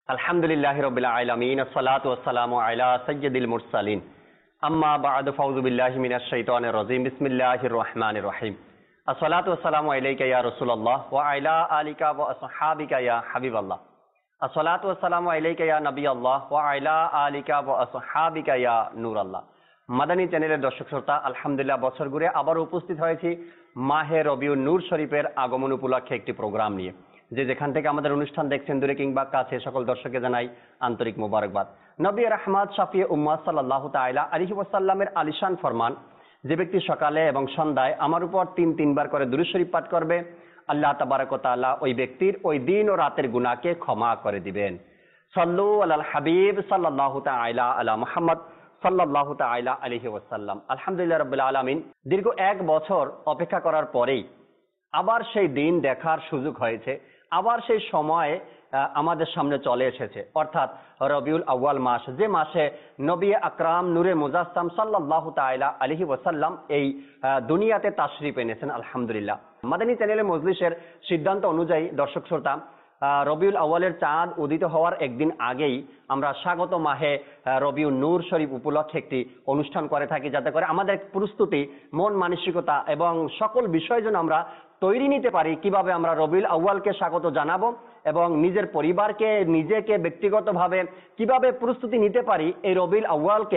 আলহামদুলিল্লাহি রাব্বিল আলামিন আসসালাতু ওয়াসসালামু আলা সাইয়্যিদিল মুরসালিন আম্মা বা'দু ফাউযু বিল্লাহি মিনাশ শাইতানির রাজিম বিসমিল্লাহির রহমানির রহিম আসসালাতু ওয়াসসালামু আলাইকা ইয়া রাসূলুল্লাহ ওয়া আলা আলিকা ওয়া আসহাবিকা ইয়া হাবিবাল্লাহ আসসালাতু ওয়াসসালামু আলাইকা ইয়া নবিয়াল্লাহ ওয়া আলা আলিকা ওয়া আসহাবিকা ইয়া নূরাল্লাহ। মাদানী চ্যানেলের দর্শক শ্রোতা, আলহামদুলিল্লাহ বছর ঘুরে আবার উপস্থিত হয়েছি মাহে রবিউন নূর শরীফের আগমন উপলক্ষে একটি প্রোগ্রাম নিয়ে। যে যেখান থেকে আমাদের অনুষ্ঠান দেখছেন দূরে কিংবা কাছে, সকল দর্শককে জানাই আন্তরিক মোবারকবাদ। নবী রাহমাত শাফিয়ে উম্মাহ সাল্লাল্লাহু তাআলা আলাইহি ওয়াসাল্লামের আলিশান ফরমান, যে ব্যক্তি সকালে এবং সন্ধ্যায় আমার উপর তিনবার করে দুরূদ শরীফ পাঠ করবে, আল্লাহ তাবারক ওয়া তাআলা ওই ব্যক্তির ওই দিন ও রাতের গুনাহকে ক্ষমা করে দিবেন। সাল্লু আলাল হাবিব সাল্লাল্লাহু তাআলা আলা মুহাম্মদ সাল্লাল্লাহু তাআলা আলাইহি ওয়াসাল্লাম। আলহামদুলিল্লাহ রাব্বিল আলামিন, দীর্ঘ 1 বছর অপেক্ষা করার পরেই আবার সেই দিন দেখার সুযোগ হয়েছে, আবার সেই সময় আমাদের সামনে চলে এসেছে, অর্থাৎ রবিউল আউয়াল মাস, যে মাসে নবী আকরাম নূরে মুজাসসাম সাল্লাল্লাহু তাআলা আলাইহি ওয়াসাল্লাম এই দুনিয়াতে তাশরিফ এনেছেন। আলহামদুলিল্লাহ, মাদানী চ্যানেলের মজলিসের সিদ্ধান্ত অনুযায়ী দর্শক শ্রোতা, রবিউল আউয়ালের চাঁদ উদিত হওয়ার একদিন আগেই আমরা স্বাগত মাহে রবিউল নূর শরীফ উপলক্ষে একটি অনুষ্ঠান করে থাকি, যাতে করে আমাদের প্রস্তুতি, মন মানসিকতা এবং সকল বিষয় যেন আমরা তৈরি নিতে পারি, কিভাবে আমরা রবিউল আউয়ালকে স্বাগত জানাবো এবং নিজের পরিবারকে, নিজেকে ব্যক্তিগতভাবে কিভাবে প্রস্তুতি নিতে পারি এই রবিউল আউয়ালকে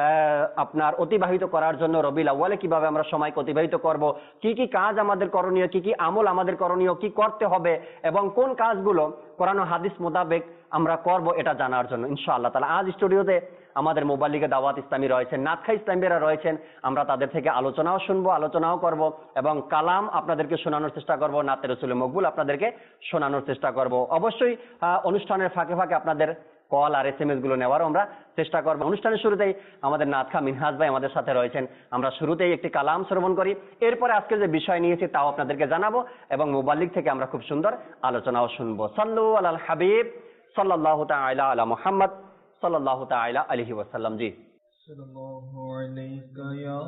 আপনার অতিবাহিত করার জন্য। রবিউল আউয়ালে কিভাবে আমরা সময়কে অতিবাহিত করব, কি কি কাজ আমাদের করণীয়, কি কি আমল আমাদের করণীয়, কি করতে হবে এবং কোন কাজগুলো কোরআন ও হাদিস মোতাবেক আমরা করব, এটা জানার জন্য ইনশাআল্লাহ তাআলা আজ স্টুডিওতে আমাদের মোবাল্লিগে দাওয়াত ইসলামী রয়েছেন, নাতখা ইসলামীরা রয়েছেন। আমরা তাদের থেকে আলোচনাও শুনবো, আলোচনাও করব এবং কালাম আপনাদেরকে শোনানোর চেষ্টা করব, নাতে রসুল মকবুল আপনাদেরকে শোনানোর চেষ্টা করব। অবশ্যই অনুষ্ঠানের ফাঁকে ফাঁকে আপনাদের কল আর SMS গুলো নেওয়ারও আমরা চেষ্টা করব। অনুষ্ঠানের শুরুতেই আমাদের নাতখা মিনহাজ ভাই আমাদের সাথে রয়েছেন। আমরা শুরুতেই একটি কালাম শ্রবণ করি, এরপরে আজকে যে বিষয় নিয়েছি তাও আপনাদেরকে জানাবো এবং মোবাল্লিগ থেকে আমরা খুব সুন্দর আলোচনাও শুনবো। সাল্লু আলাল হাবিব সাল্লাল্লাহু তাআলা আলা মুহাম্মদ সাল্লাল্লাহু তাআলা আলাইহি ওয়াসাল্লাম। জি, সাল্লাল্লাহু আলাইকা ইয়া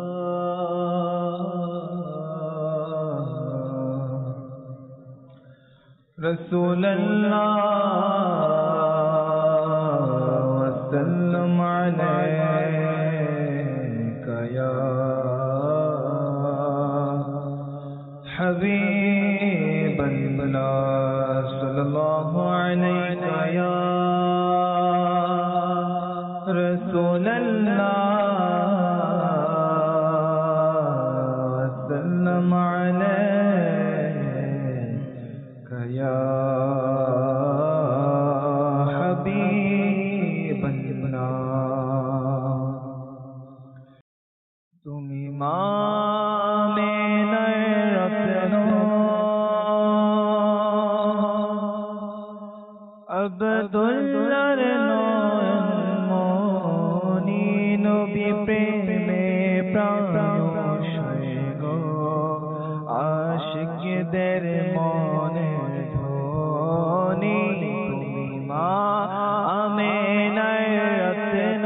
রাসূলুল্লাহ ওয়া সাল্লাম আলাইকা ইয়া হাবিবাল্লাহ সাল্লাল্লাহু আলাইকা ইয়া রাসূলুল্লাহ সাল্লাম আলাইকা ইয়া হাবিবাল্লাহ। তুমি মামেনার রত্ন আব্দুল্লাহর নয়নমণি, নবী প্রেমে প্রাণশয় গো, আশিকদের মনের ধ্বনি। তুমি মা আমেনার রত্ন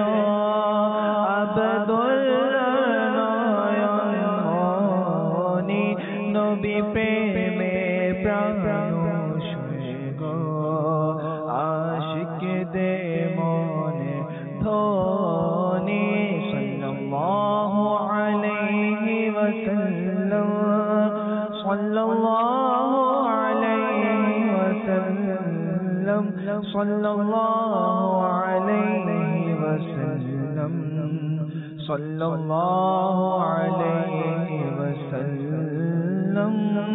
আব্দুল্লাহর নয়নমণি, নবী প্রেমে প্রাণশয় গো, আশিকদের মনে ধ্বনি। সাল্লাল্লাহু আলাইহি ওয়াসাল্লাম, সাল্লাল্লাহু আলাইহি ওয়াসাল্লাম, সাল্লাল্লাহু আলাইহি ওয়াসাল্লাম, সাল্লাল্লাহু আলাইহি ওয়াসাল্লাম।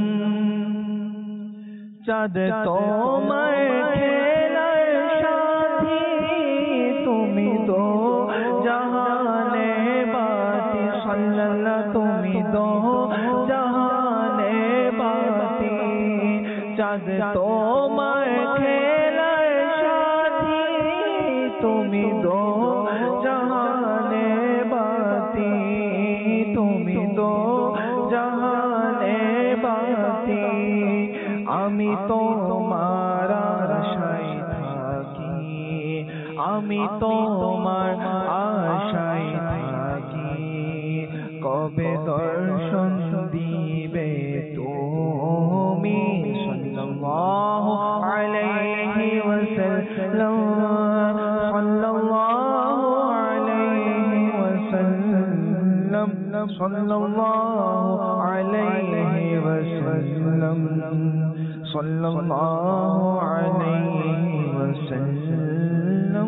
চাঁদ তোমার খেলার সাথী, তুমি তো জাহানে বাতি। সাল্লাল্লাহ, তুমি তো জাহানে বাতি। চাঁদ তোমার খেলার সাথী, তুমি তো জাহানে বাতি। তুমি তো জাহানে বাতি। আমি তোমার আশায় থাকি, আমি তোমার আশায় থাকি। কবে দর্শন দিবে তুমি? সাল্লাল্লাহু আলাইহি ওয়াসাল্লাম। وسلم صلى الله عليه وسلم صلى الله عليه وسلم صلى الله عليه وسلم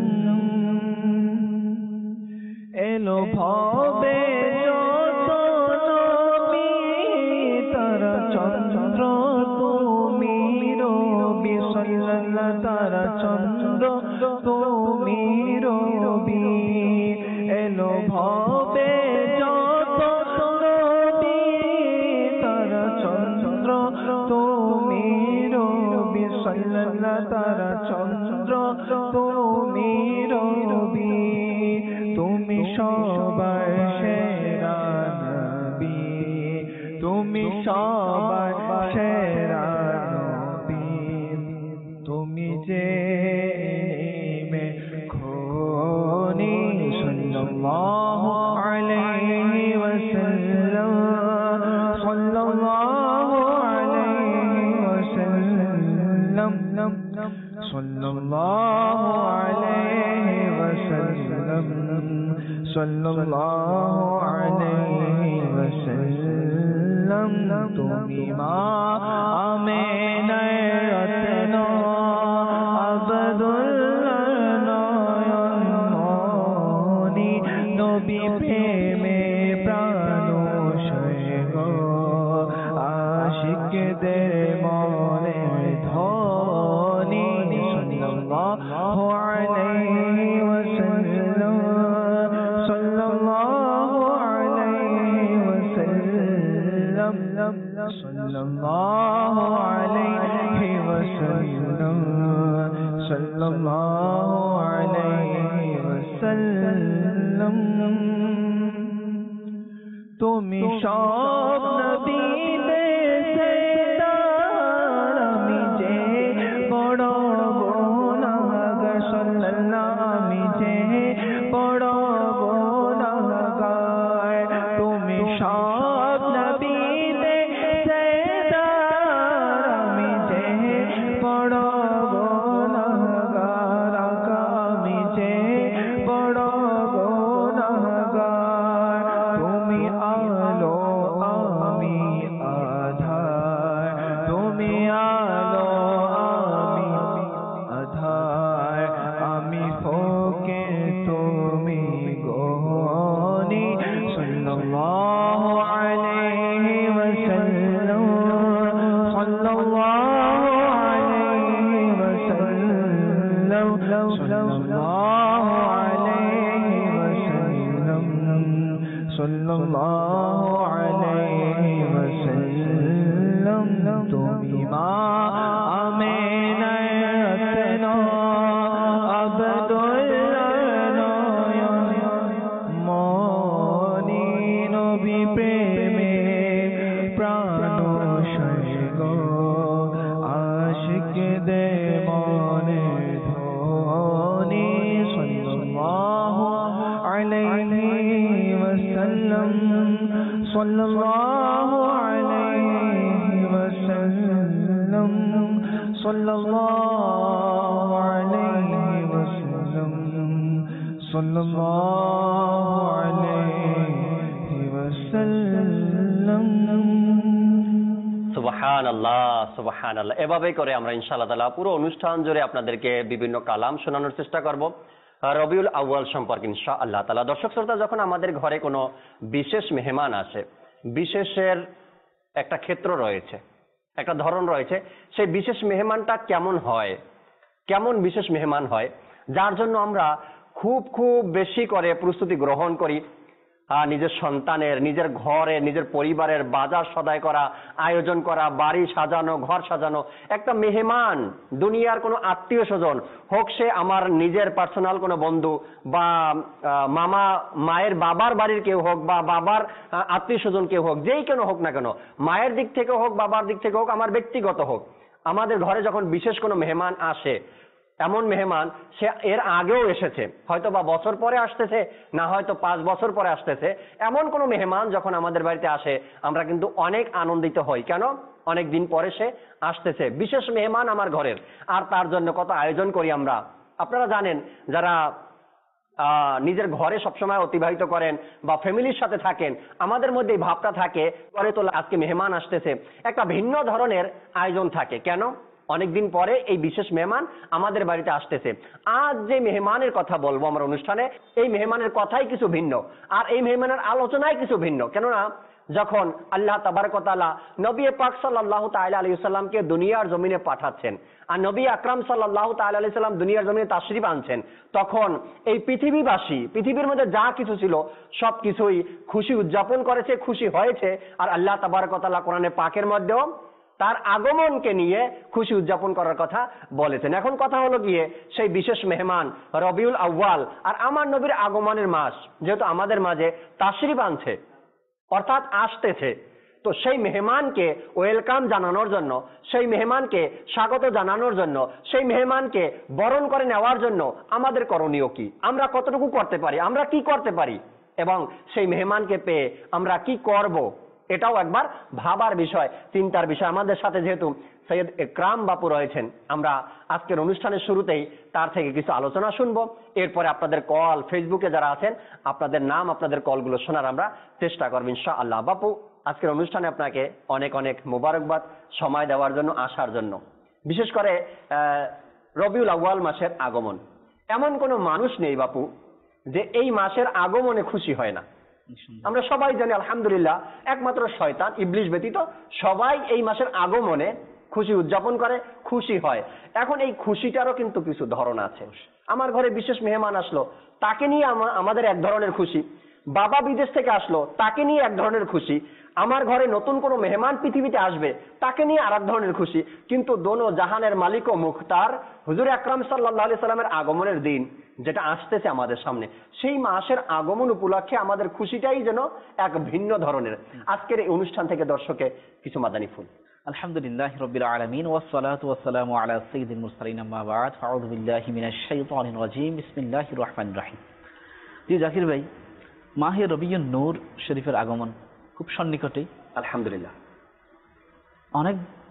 এলো ভাবে যত নবী তারা চন্দ্র তুমি রবি সাল্লাল্লাহু তারা চন্দ্র তুমি রবি এলো ভাবে যত নবী তারা চন্দ্র তুমি রবি সাল্লাল্লাহু তারা চন্দ্র তুমি রবি তুমি সবার সেরা নবী তুমি সবার সেরা নবী তুমি যে মে খোনি সাল্লাল্লাহু আলাইহি ওয়াসাল্লাম সাল্লাল্লাহু আলাইহি ওয়াসাল্লাম সাল্লাল্লাহু আলাইহি ওয়াসাল্লাম সাল্লাল্লাহু আলাইহি ওয়াসাল্লাম তুমি মা আমিনার রত্ন আবদুল্লাহ নয়ন মনি নবী প্রেমে প্রাণ গো আশিকদের মনে ধনি সাল্লাল্লাহু আলাইহি ওয়াসাল্লাম সাল্লাল্লাহু আলাইহি ওয়াসাল্লাম সাল্লাল্লাহু আলাইহি ওয়াসাল্লাম সাল্লাল্লাহু আলাইহি ওয়াসাল্লাম তুমি সব নবীদের সরদার আমি যে বড় গুনাহগার সাল্লাল্লাহু আমি যে বড় গুনাহগার তুমি সব নবীদের সরদার আমি যে বড় গুনাহগার আমি যে বড় গুনাহগার তুমি আলো আমি আধার তুমি আলো আমি আধার আমি ফকির তুমি গনি সাল্লাল্লাহু আলাইহি ওয়াসাল্লাম সাল্লাল্লাহু আলাইহি ওয়াসাল্লাম সাল্লাল্লাহু আলাইহি ওয়াসাল্লাম সাল্লাল্লাহু আলাইহি ওয়াসাল্লাম তুমি মা আমিনার রত্ন আবদুল্লাহ নয়ন মনি নবী প্রেমে প্রাণ গো আশিকদের মনে ধনি সাল্লাল্লাহু আলাইহি ওয়াসাল্লাম সাল্লাল্লাহু আলাইহি ওয়াসাল্লাম সাল্লাল্লাহু আলাইহি ওয়াসাল্লাম সাল্লাল্লাহু আলাইহি ওয়াসাল্লাম সুবহানাল্লাহ সুবহানাল্লাহ। এভাবেই করে আমরা ইনশাআল্লাহ তাআলা পুরো অনুষ্ঠান জুড়ে আপনাদেরকে বিভিন্ন কালাম শোনানোর চেষ্টা করব রবিউল আউয়াল সম্পর্কে ইনশাআল্লাহ তাআলা। দর্শক শ্রোতা, যখন আমাদের ঘরে কোনো বিশেষ মেহমান আসে, বিশেষের একটা ক্ষেত্র রয়েছে, একটা ধরন রয়েছে, সেই বিশেষ মেহমানটা কেমন হয়, কেমন বিশেষ মেহমান হয়, যার জন্য আমরা খুব খুব বেশি করে প্রস্তুতি গ্রহণ করি, নিজের সন্তানের, নিজের ঘরের, নিজের পরিবারের বাজার সদাই করা, আয়োজন করা, বাড়ি সাজানো, ঘর সাজানো। একটা মেহমান দুনিয়ার কোনো আত্মীয় স্বজন হোক, সে আমার নিজের পার্সোনাল কোনো বন্ধু বা মামা মায়ের বাবার বাড়ির কেউ হোক বা বাবার আত্মীয় স্বজন কেউ হোক, যেই কেন হোক না কেন, মায়ের দিক থেকে হোক, বাবার দিক থেকে হোক, আমার ব্যক্তিগত হোক, আমাদের ঘরে যখন বিশেষ কোনো মেহমান আসে, এমন মেহমান সে এর আগেও এসেছে, হয়তো বা বছর পরে আসতেছে, না হয়তো 5 বছর পরে আসতেছে, এমন কোনো মেহমান যখন আমাদের বাড়িতে আসে আমরা কিন্তু অনেক আনন্দিত হই। কেন? অনেক দিন পরে সে আসতেছে, বিশেষ মেহমান আমার ঘরের, আর তার জন্য কত আয়োজন করি আমরা, আপনারা জানেন যারা নিজের ঘরে সবসময় অতিবাহিত করেন বা ফ্যামিলির সাথে থাকেন, আমাদের মধ্যে এই ভাবটা থাকে ঘরে তো আজকে মেহমান আসতেছে, একটা ভিন্ন ধরনের আয়োজন থাকে। কেন? অনেকদিন পরে এই বিশেষ মেহমান আমাদের বাড়িতে আসতেছে। আজ যে মেহমানের কথা বলবো আমার অনুষ্ঠানে, এই মেহমানের কথাই কিছু ভিন্ন, আর এই মেহমানের আলোচনাই কিছু ভিন্ন। কেননা যখন আল্লাহ তাবারক ওয়া তাআলা নবী পাক সাল্লাল্লাহু তাআলা আলাইহি ওয়াসাল্লামকে দুনিয়ার জমিনে পাঠাচ্ছেন, আর নবী আকরাম সাল্লাল্লাহু তাআলা আলাইহি সাল্লাম দুনিয়ার জমিনে তাশরীফ আনছেন, তখন এই পৃথিবীবাসী, পৃথিবীর মধ্যে যা কিছু ছিল সবকিছুই খুশি উদযাপন করেছে, খুশি হয়েছে। আর আল্লাহ তাবারক ওয়া তাআলা কোরআনে পাকের মধ্যেও তার আগমনকে নিয়ে খুশি উদযাপন করার কথা বলেছেন। এখন কথা হলো গিয়ে সেই বিশেষ মেহমান রবিউল আউয়াল আর আমার নবীর আগমনের মাস যেহেতু আমাদের মাঝে তাশরীফ আনছে, অর্থাৎ আসতেছে, তো সেই মেহমানকে ওয়েলকাম জানানোর জন্য, সেই মেহমানকে স্বাগত জানানোর জন্য, সেই মেহমানকে বরণ করে নেওয়ার জন্য আমাদের করণীয় কি? আমরা কতটুকু করতে পারি? আমরা কি করতে পারি? এবং সেই মেহমানকে পেয়ে আমরা কি করব? এটাও একবার ভাবার বিষয়, চিন্তার বিষয়। আমাদের সাথে যেহেতু সৈয়দ একরাম বাপু রয়েছেন, আমরা আজকের অনুষ্ঠানের শুরুতেই তার থেকে কিছু আলোচনা শুনবো। এরপরে আপনাদের কল, ফেসবুকে যারা আছেন আপনাদের নাম, আপনাদের কলগুলো শোনার আমরা চেষ্টা করবো ইনশাআল্লাহ। বাপু, আজকের অনুষ্ঠানে আপনাকে অনেক অনেক মোবারকবাদ সময় দেওয়ার জন্য, আসার জন্য। বিশেষ করে রবিউল আউয়াল মাসের আগমন, এমন কোনো মানুষ নেই বাপু যে এই মাসের আগমনে খুশি হয় না। আমরা সবাই জানি আলহামদুলিল্লাহ, একমাত্র শয়তান ইবলিস ব্যতীত সবাই এই মাসের আগমনে খুশি উদযাপন করে, খুশি হয়। এখন এই খুশিটারও কিন্তু কিছু ধরন আছে। আমার ঘরে বিশেষ মেহমান আসলো, তাকে নিয়ে আমাদের এক ধরনের খুশি। বাবা বিদেশ থেকে আসলো, তাকে নিয়ে এক ধরনের খুশি। আমার ঘরে নতুন কোনো মেহমান পৃথিবীতে আসবে, তাকে নিয়ে আর এক ধরনের খুশি। কিন্তু দোনো জাহানের মালিক ও মুখতার হুজুর আকরাম সাল্লাল্লাহু আলাইহি সাল্লামের আগমনের দিন যেটা আসতেছে আমাদের সামনে, সেই মাসের আগমন উপলক্ষে আমাদের খুশিটাই যেন এক ভিন্ন ধরনের। আজকের এই অনুষ্ঠান থেকে দর্শকে কিছু মাদানী ফুল। আলহামদুলিল্লাহ রাব্বিল আলামিন ওয়াসসালাতু ওয়াসসালামু আলা সাইয়্যিদিল মুরসালিন, আম্মা বা'দ, আউযু বিল্লাহি মিনাশ শাইতানির রাজীম, বিসমিল্লাহির রহমানির রহিম। জি জাকির ভাই, মাহে রবিউন নূর শরীফের আগমন খুব সন্নিকটেই। আলহামদুলিল্লাহ, অনেক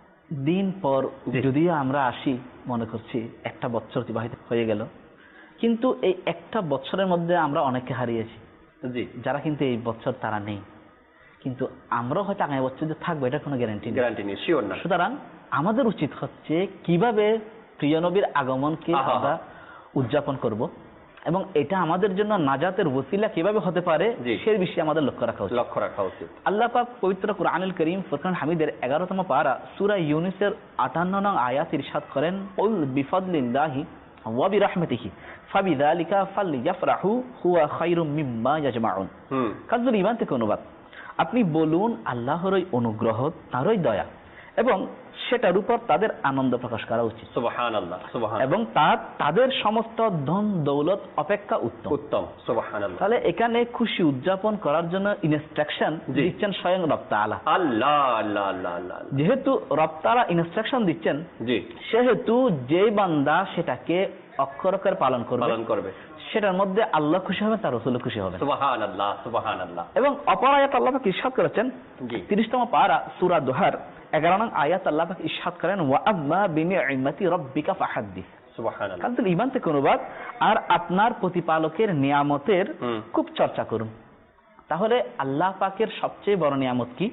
দিন পর যদিও আমরা আসি, মনে করছি একটা বছর অতিবাহিত হয়ে গেল, কিন্তু এই একটা বছরের মধ্যে আমরা অনেককে হারিয়েছি। জি, যারা কিন্তু এই বছর তারা নেই, কিন্তু আমরাও হয়তো আগামী বছর যে থাকবো এটা কোনো গ্যারান্টি নেই, শিওর না। সুতরাং আমাদের উচিত হচ্ছে কিভাবে প্রিয় নবীর আগমনকে আমরা উদযাপন করব এবং এটা আমাদের জন্য নাজাতের ওসিলা কিভাবে হতে পারে সেই বিষয়ে আমাদের লক্ষ্য রাখা উচিত। আল্লাহ পাক পবিত্র কুরআনুল কারীম ফুরকান হামিদের 11তম পারা সূরা ইউনূসের 58 নং আয়াতে ইরশাদ করেন, কুল বিফাদলিল্লাহি ওয়া বিরাহমাতিহি ফাবিযালিকা ফালইফরাহু হুয়া খায়রুম মিম্মা ইয়াজমাউন। কাজল ঈমান থেকে অনুবাদ, আপনি বলুন আল্লাহর ওই অনুগ্রহ, তারই দয়া এবং সেটার উপর তাদের আনন্দ প্রকাশ করা উচিত। সুবহানাল্লাহ, সুবহানাল্লাহ। এবং তাদের সমস্ত ধন দৌলত অপেক্ষা উত্তম। সুবহানাল্লাহ। তাহলে এখানে খুশি উদযাপন করার জন্য ইনস্ট্রাকশন দিচ্ছেন স্বয়ং রব তাআলা। আল্লাহ আল্লাহ আল্লাহ আল্লাহ। যেহেতু রব তাআলা ইনস্ট্রাকশন দিচ্ছেন, জি, সেহেতু যে বান্দা সেটাকে অক্ষর অক্ষরে পালন করবে সেটার মধ্যে আল্লাহ খুশি হবে, তার রাসূল খুশি হবে। সুবহানাল্লাহ, সুবহানাল্লাহ। এবং অপর আয়াত আল্লাহ পাক ইরশাদ করেছেন, 30তম পারা সূরা দুহার 11 নং আয়াত আল্লাহ পাক ইরশাদ করেন, ওয়া আম্মা বিনি'মাতি রাব্বিকা ফাহাদ্দিস। সুবহানাল্লাহ। কাজল ঈমান থেকে অনুবাদ, আর আপনার প্রতিপালকের নিয়ামতের খুব চর্চা করুন। তাহলে আল্লাহ পাকের সবচেয়ে বড় নিয়ামত কি?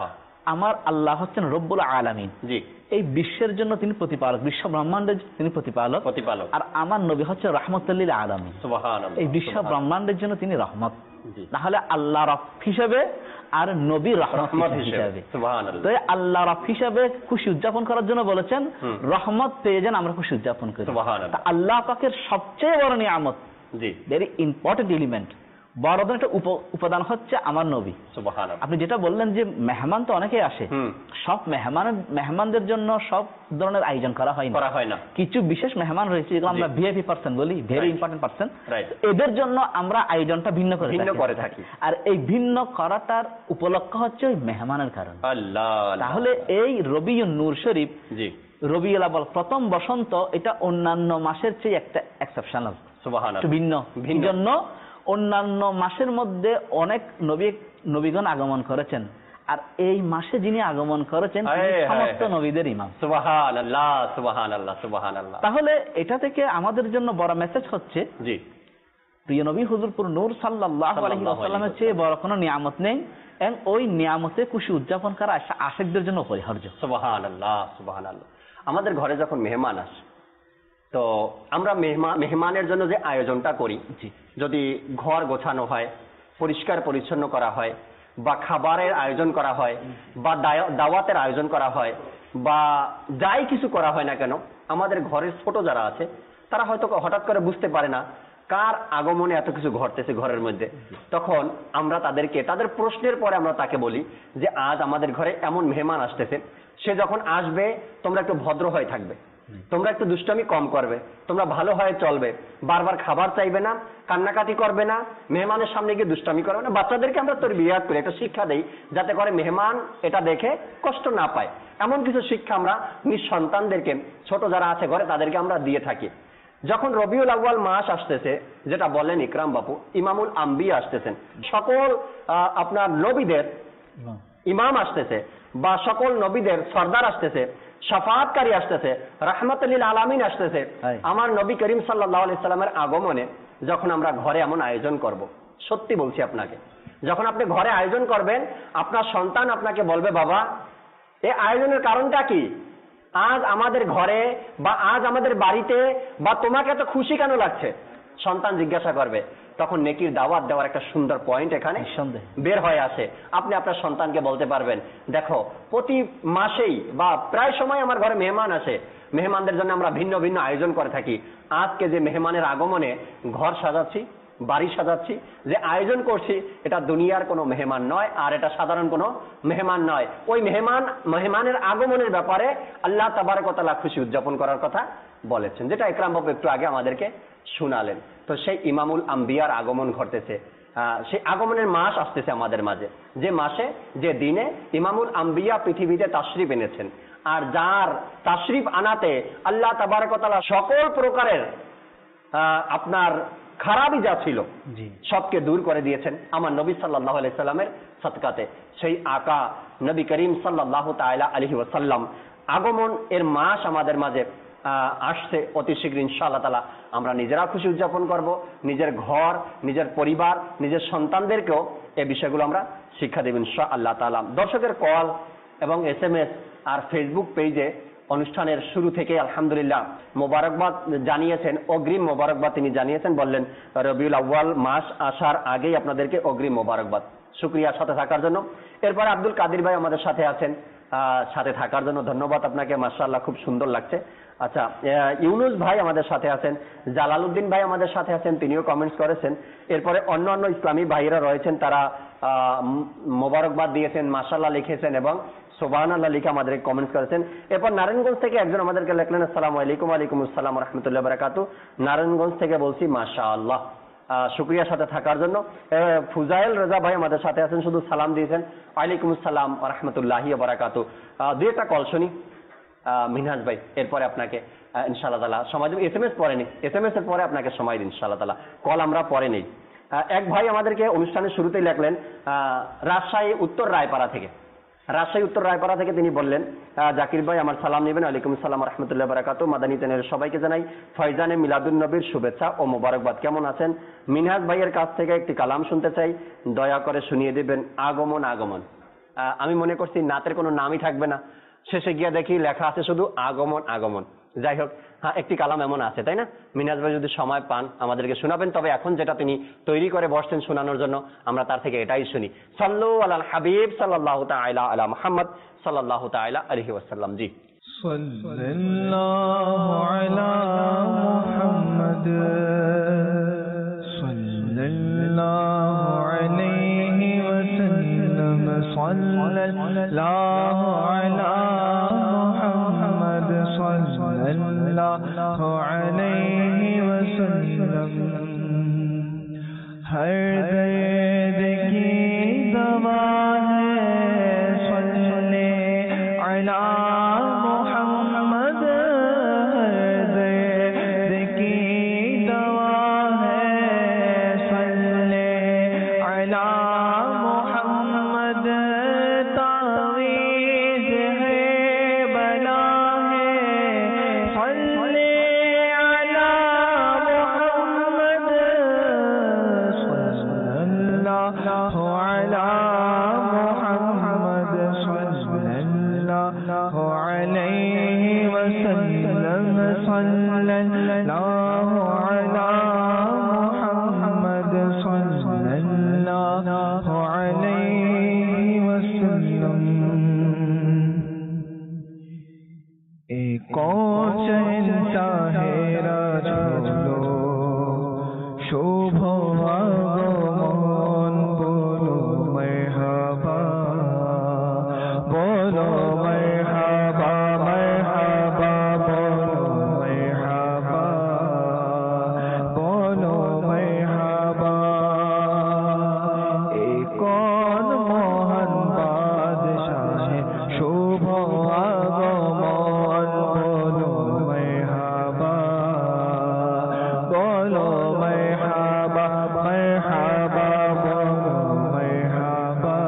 আমার আল্লাহ হচ্ছেন রব্বুল আলামিন। জি, এই বিশ্বের জন্য তিনি প্রতিপালক, বিশ্ব ব্রহ্মাণ্ডের তিনি প্রতিপালক। আর আমার নবী হচ্ছে রাহমাতুল লিল আলামিন। সুবহানাল্লাহ। এই বিশ্ব ব্রহ্মাণ্ডের জন্য তিনি রহমত। তাহলে আল্লাহ রব হিসেবে আর নবী রহমত হিসেবে। সুবহানাল্লাহ। তো আল্লাহ রব হিসেবে খুশি উদযাপন করার জন্য বলেছেন, রহমত পেয়ে যেন আমরা খুশি উদযাপন করি। সুবহানাল্লাহ। আল্লাহ পাকের সবচেয়ে বড় নিয়ামত, জি, ভেরি ইম্পর্টেন্ট এলিমেন্ট, বড় একটা উপাদান হচ্ছে আমার নবী। সুবহানাল্লাহ। আপনি যেটা বললেন যে মেহমান তো অনেকেই আসে, সব মেহমানদের জন্য সব ধরনের আয়োজন করা হয় না। কিছু বিশেষ মেহমান রয়েছে যেগুলো আমরা ভিআইপি পার্সন বলি, ভেরি ইম্পর্টেন্ট পার্সন, এদের জন্য আমরা আয়োজনটা ভিন্ন করে থাকি। আর এই ভিন্ন করাটার উপলক্ষ হচ্ছে ওই মেহমানের কারণ। আল্লাহ। তাহলে এই রবিউন নূর শরীফ, জি, রবিউল আউয়াল, প্রথম বসন্ত, এটা অন্যান্য মাসের চেয়ে একটা এক্সেপশনাল, সুবহানাল্লাহ, ভিন্ন জন্য অন্যান্য মাসের মধ্যে অনেক নবীগণ আগমন করেছেন, আর এই মাসে যিনি আগমন করেছেন তিনি সমস্ত নবীদের ইমাম। সুবহানাল্লাহ, সুবহানাল্লাহ, সুবহানাল্লাহ। তাহলে এটা থেকে আমাদের জন্য বড় মেসেজ হচ্ছে, জি, প্রিয় নবী হুজুরপুর নূর সাল্লাল্লাহু আলাইহি ওয়াসাল্লামের চেয়ে বড় কোনো নিয়ামত নেই, এবং ওই নিয়ামতে খুশি উদযাপন করা আশিকদের জন্য অপরিহার্য। সুবহানাল্লাহ, সুবহানাল্লাহ। আমাদের ঘরে যখন মেহমান আসে, তো আমরা মেহমানের জন্য যে আয়োজনটা করি, যদি ঘর গোছানো হয়, পরিষ্কার পরিচ্ছন্ন করা হয়, বা খাবারের আয়োজন করা হয়, বা দাওয়াতের আয়োজন করা হয়, বা যাই কিছু করা হয় না কেন, আমাদের ঘরের ছোট যারা আছে তারা হয়তো হঠাৎ করে বুঝতে পারে না কার আগমনে এত কিছু ঘটতেছে ঘরের মধ্যে। তখন আমরা তাদেরকে, তাদের প্রশ্নের পরে আমরা তাকে বলি যে আজ আমাদের ঘরে এমন মেহমান আসতেছে, সে যখন আসবে তোমরা একটু ভদ্র হয়ে থাকবে, তোমরা একটু দুষ্টামি কম করবে, তোমরা ভালো হয়ে চলবে, বারবার খাবার চাইবে না, কান্নাকাটি করবে না, মেহমানের সামনে গিয়ে দুষ্টামি করবে না। বাচ্চাদেরকে আমরা তরবিয়াত করি, একটা শিক্ষা দেই, যাতে করে মেহমান এটা দেখে কষ্ট না পায়। এমন কিছু শিক্ষা আমরা নিজ সন্তানদেরকে, ছোট যারা আছে ঘরে, তাদেরকে আমরা দিয়ে থাকি। যখন রবিউল আউয়াল মাস আসতেছে, যেটা বলেন ইকরাম বাপু, ইমামুল আম্বিয়া আসতেছেন, সকল আপনার নবীদের ইমাম আসতেছে, বা সকল নবীদের সর্দার আসতেছে, শাফাআতকারী আসতেছে, রাহমাতুল লিল আলামিন আসতেছে। আমার নবী করিম সাল্লাল্লাহু আলাইহি সাল্লামের আগমনে যখন আমরা ঘরে এমন আয়োজন করব, সত্যি বলছি আপনাকে, যখন আপনি ঘরে আয়োজন করবেন, আপনার সন্তান আপনাকে বলবে, বাবা এই আয়োজনের কারণটা কি? আজ আমাদের ঘরে বা আজ আমাদের বাড়িতে বা তোমাকে এত খুশি কেন লাগছে? সন্তান জিজ্ঞাসা করবে। তখন নেকির দাওয়াত দেওয়ার একটা সুন্দর পয়েন্ট এখানে বের হয়ে আসে। আপনি আপনার সন্তানকে বলতে পারবেন, দেখো প্রতি মাসেই বা প্রায় সময় আমার ঘরে মেহমান আসে, মেহমানদের জন্য আমরা ভিন্ন ভিন্ন আয়োজন করে থাকি। আজকে যে মেহমানের আগমনে ঘর সাজাচ্ছি, বাড়ি সাজাচ্ছি, যে আয়োজন করছি, এটা দুনিয়ার কোনো মেহমান নয়, আর এটা সাধারণ কোনো মেহমান নয়। ওই মেহমানের আগমনের ব্যাপারে আল্লাহ তাবারক ওয়া তাআলা খুশি উদযাপন করার কথা বলেছেন, যেটা ইকরাম বাবু একটু আগে আমাদেরকে শোনালেন। তো সেই ইমামুল আম্বিয়ার আগমন ঘটতেছে, সেই আগমনের মাস আসতেছে আমাদের মাঝে, যে মাসে, যে দিনে ইমামুল আম্বিয়া পৃথিবীতে তাশরিফ এনেছেন। আর যার তাশরিফ আনাতে আল্লাহ তাবারক ওয়া তাআলা সকল প্রকারের আপনার খারাপই যা ছিল সবকে দূর করে দিয়েছেন আমার নবী সাল্লাল্লাহু আলাইহি সাল্লামের সদকাতে। সেই আকা নবী করিম সাল্লাল্লাহু তাআলা আলাইহি ওয়াসাল্লাম আগমন এর মাস আমাদের মাঝে আসছে অতি শীঘ্র ইনশাআল্লাহ তাআলা। আমরা নিজেরা খুশি উদযাপন করব, নিজের ঘর, নিজের পরিবার, নিজের সন্তানদেরকেও এই বিষয়গুলো আমরা শিক্ষা দেব ইনশাআল্লাহ তাআলা। দর্শকের কল এবং SMS আর ফেসবুক পেজে অনুষ্ঠানের শুরু থেকে আলহামদুলিল্লাহ মোবারকবাদ জানিয়েছেন, অগ্রিম মোবারকবাদ তিনি জানিয়েছেন, বললেন রবিউল আউয়াল মাস আসার আগেই আপনাদেরকে অগ্রিম মোবারকবাদ। শুকরিয়া সাথে থাকার জন্য। এরপরে আব্দুল কাদির ভাই আমাদের সাথে আছেন, সাথে থাকার জন্য ধন্যবাদ আপনাকে, মাশাআল্লাহ খুব সুন্দর লাগছে। আচ্ছা, ইউনুস ভাই আমাদের সাথে আছেন, জালালউদ্দিন ভাই আমাদের সাথে আছেন, তিনিও কমেন্টস করেছেন। এরপরে অন্য ইসলামী ভাইরা রয়েছেন, তারা মোবারকবাদ দিয়েছেন, মাশাআল্লাহ লিখেছেন এবং সুবহানাল্লাহ লিখে আমাদেরকে কমেন্টস করেছেন। এরপর নারায়ণগঞ্জ থেকে একজন আমাদেরকে লিখলেন, আসসালামু আলাইকুম। ওয়ালাইকুম আসসালাম ওয়া রাহমাতুল্লাহি ওয়া বারাকাতুহু। নারায়ণগঞ্জ থেকে বলছি মাশাআল্লাহ, শুকরিয়ার সাথে থাকার জন্য। ফুজাইল রাজা ভাই আমাদের সাথে আছেন, শুধু সালাম দিয়েছেন, ওয়ালাইকুম আসসালাম ওয়া রাহমাতুল্লাহি ওয়া বারাকাতুহু। দুই একটা কল শুনি মিনহাজ ভাই, এরপরে আপনাকে ইনশাআল্লাহ তাআলা সময় দেব। SMS পরে নেই, SMS এর পরে আপনাকে সময় দিন ইনশাআল্লাহ তাআলা, কল আমরা পরে নেই। এক ভাই আমাদেরকে অনুষ্ঠানের শুরুতেই লিখলেন রাজশাহী উত্তর রায়পাড়া থেকে, রাজশাহী উত্তর রায়পাড়া থেকে তিনি বললেন, জাকির ভাই আমার সালাম নেবেন। ওয়ালাইকুম আসসালাম ওয়া রাহমাতুল্লাহি ওয়া বারাকাতুহু। মাদানী চ্যানেলের সবাইকে জানাই ফয়জানে মিলাদুন নবীর শুভেচ্ছা ও মোবারকবাদ। কেমন আছেন? মিনহাজ ভাইয়ের কাছ থেকে একটি কালাম শুনতে চাই, দয়া করে শুনিয়ে দেবেন। আগমন আগমন, আমি মনে করছি নাতের কোনো নামই থাকবে না, শেষে গিয়ে দেখি লেখা আছে শুধু আগমন আগমন। যাই হোক, হ্যাঁ একটি কালাম এমন আছে, তাই না? মিনহাজ ভাই যদি সময় পান আমাদেরকে শোনাবেন। তবে এখন যেটা তিনি তৈরি করে বসছেন শোনানোর জন্য, আমরা তার থেকে এটাই শুনি। সাল্লু আলাল হাবিব সাল্লাল্লাহু তাআলা আলা মুহাম্মদ সাল্লাল্লাহু তাআলা আলাইহি ওয়াসাল্লাম। জি, সাল্লাল্লাহু আলা মুহাম্মদ সাল্লাল্লাহু আলাইহি ওয়াসাল্লাম, সাল্লাল্লাহু আলা মুহাম্মদ সাল্লাল্লাহু আলাইহি ওয়াসাল্লাম। हर दर्द की दवा है सल्ले अला मुहम्मद, हर दर्द की दवा على محمد صلى الله عليه وسلم कौन शहंशाह राज হলো শুভ আগমন বলো মারহাবা বলো মারহাবা মারহাবা বলো মারহাবা বলো মারহাবা এই কোন মহান বাদশাহ শুভ আগমন বলো মারহাবা বলো মারহাবা মারহাবা বলো মারহাবা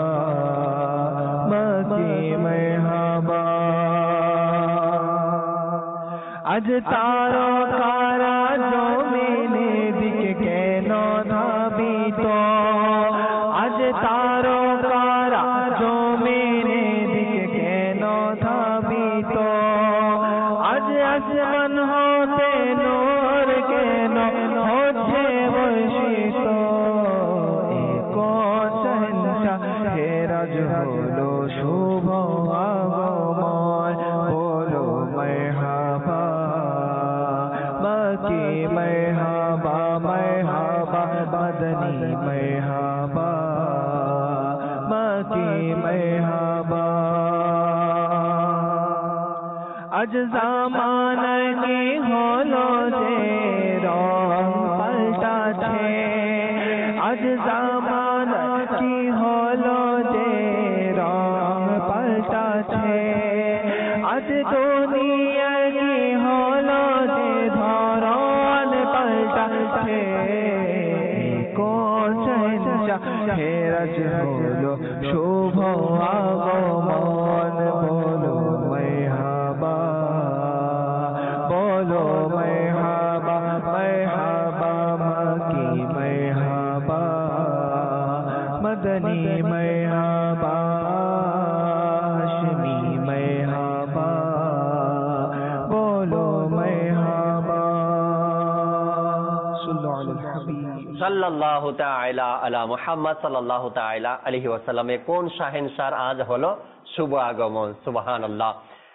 মকি মারহাবা আজ তারকারা জমিনে দিকে কেন ধাবিত আজ তারকারা জমিনে দিকে কেন ধাবিত আজ আসমান হতে নূর কেন হচ্ছে বর্ষিত কোন শহনশাহ হে রাজ হলো শুভ আগমন বলো মারহাবা মকি মারহাবা মারহাবা মদনী মারহাবা মকি মারহাবা আজ জামানা কি হলো যে রং পাল্টাছে আজ জামানা কি হলো যে রং পাল্টাছে আজ দুনিয়া কি হলো যে ধরন পাল্টাছে কোন শহনশাহ হে রাজ হলো শুভ আগমন বলো মারহাবা বলো মারহাবা মারহাবা মকি মারহাবা মদনী মারহাবা হাশমি মারহাবা বলো মারহাবা সাল্লাল্লাহু আলাল হাবিব সাল্লাল্লাহু তাআলা আলা মুহাম্মদ সাল্লাল্লাহু তাআলা আলাইহি ওয়াসাল্লামে কোন শাহেনশার আজ হলো শুভ আগমন সুবহানাল্লাহ।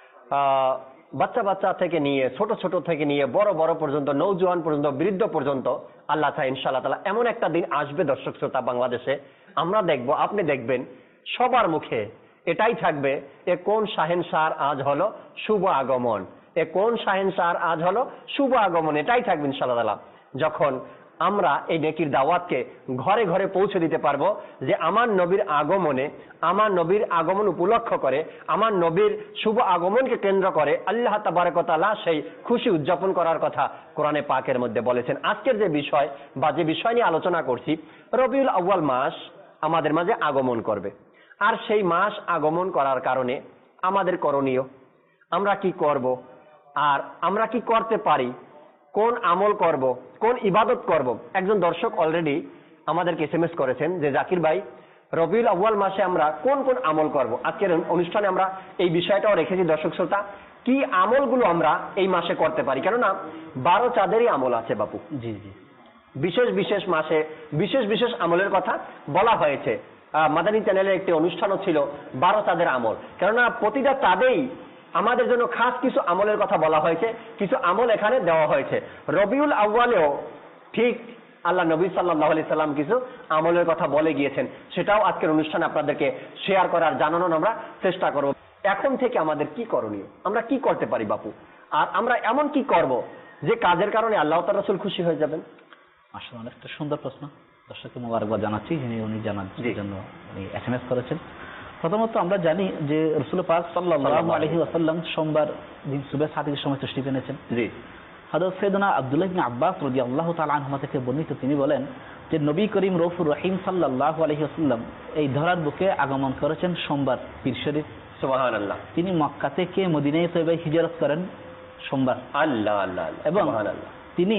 বাচ্চা বাচ্চা থেকে নিয়ে ছোট ছোট থেকে নিয়ে বড় বড় পর্যন্ত নওজোয়ান পর্যন্ত বৃদ্ধ পর্যন্ত আল্লাহ তাআলা ইনশাআল্লাহ তাআলা এমন একটা দিন আসবে দর্শক শ্রোতা বাংলাদেশে আমরা দেখব আপনি দেখবেন সবার মুখে এটাই থাকবে এ কোন শাহেনশার আজ হলো শুভ আগমন এ কোন শাহেনশার আজ হলো শুভ আগমন এটাই থাকবে ইনশাআল্লাহ তাআলা যখন আমরা এই নেকির দাওয়াতকে ঘরে ঘরে পৌঁছে দিতে পারবো যে আমার নবীর আগমনে আমার নবীর আগমন উপলক্ষ করে আমার নবীর শুভ আগমনকে কেন্দ্র করে আল্লাহ তাবারক ওয়া তাআলা সেই খুশি উদযাপন করার কথা কোরআনে পাকের মধ্যে বলেছেন। আজকের যে বিষয় বা যে বিষয় নিয়ে আলোচনা করছি রবিউল আউয়াল মাস আমাদের মাঝে আগমন করবে আর সেই মাস আগমন করার কারণে আমাদের করণীয় আমরা কি করব আর আমরা কি করতে পারি কোন আমল করব কোন ইবাদত করব। একজন দর্শক অলরেডি আমাদেরকে এসএমএস করেছেন যে জাকির ভাই রবিউল আউয়াল মাসে আমরা কোন কোন আমল করব। আজকের অনুষ্ঠানে আমরা এই বিষয়টাও রেখেছি দর্শক শ্রোতা কি আমলগুলো আমরা এই মাসে করতে পারি কেননা 12 চাঁদেরই আমল আছে বাপু। জি জি বিশেষ বিশেষ মাসে বিশেষ বিশেষ আমলের কথা বলা হয়েছে। মাদানী চ্যানেলের একটি অনুষ্ঠানও ছিল 12 চাঁদের আমল কেননা প্রতিটা চাঁদেই আমাদের জন্য খাস কিছু আমলের কথা বলা হয়েছে কিছু আমল এখানে দেওয়া হয়েছে। রবিউল আউয়ালেও ঠিক আল্লাহ নবী সাল্লাল্লাহু আলাইহি সাল্লাম কিছু আমলের কথা বলে গিয়েছেন সেটাও আজকের অনুষ্ঠানে আপনাদেরকে শেয়ার করার জানানোর আমরা চেষ্টা করব। এখন থেকে আমাদের কি করণীয় আমরা কি করতে পারি বাপু আর আমরা এমন কি করব যে কাজের কারণে আল্লাহ তাআলা রাসূল খুশি হয়ে যাবেন। আসলে অনেকটা সুন্দর প্রশ্ন দর্শককে মোবারকবাদ জানাচ্ছি উনি জানার জন্য উনি এসএমএস করেছেন। প্রথমত আমরা জানি যে রাসূল পাক সাল্লাল্লাহু আলাইহি ওয়াসাল্লাম সোমবার দিন সুবহ সাদিকের সময় তশরিফ এনেছেন। জি হযরত সাইয়েদনা আব্দুল্লাহ ইবনে আব্বাস রাদিয়াল্লাহু তাআলা আনহুমা থেকে বর্ণিত তিনি বলেন যে নবী করিম রউফুর রহিম সাল্লাল্লাহু আলাইহি ওয়াসাল্লাম এই ধরার বুকে আগমন করেছেন সোমবার পীর শরীফ সুবহানাল্লাহ। তিনি মক্কা থেকে মদিনায় তয়বায় হিজরত করেন সোমবার। আল্লাহ আল্লাহ এবং সুবহানাল্লাহ তিনি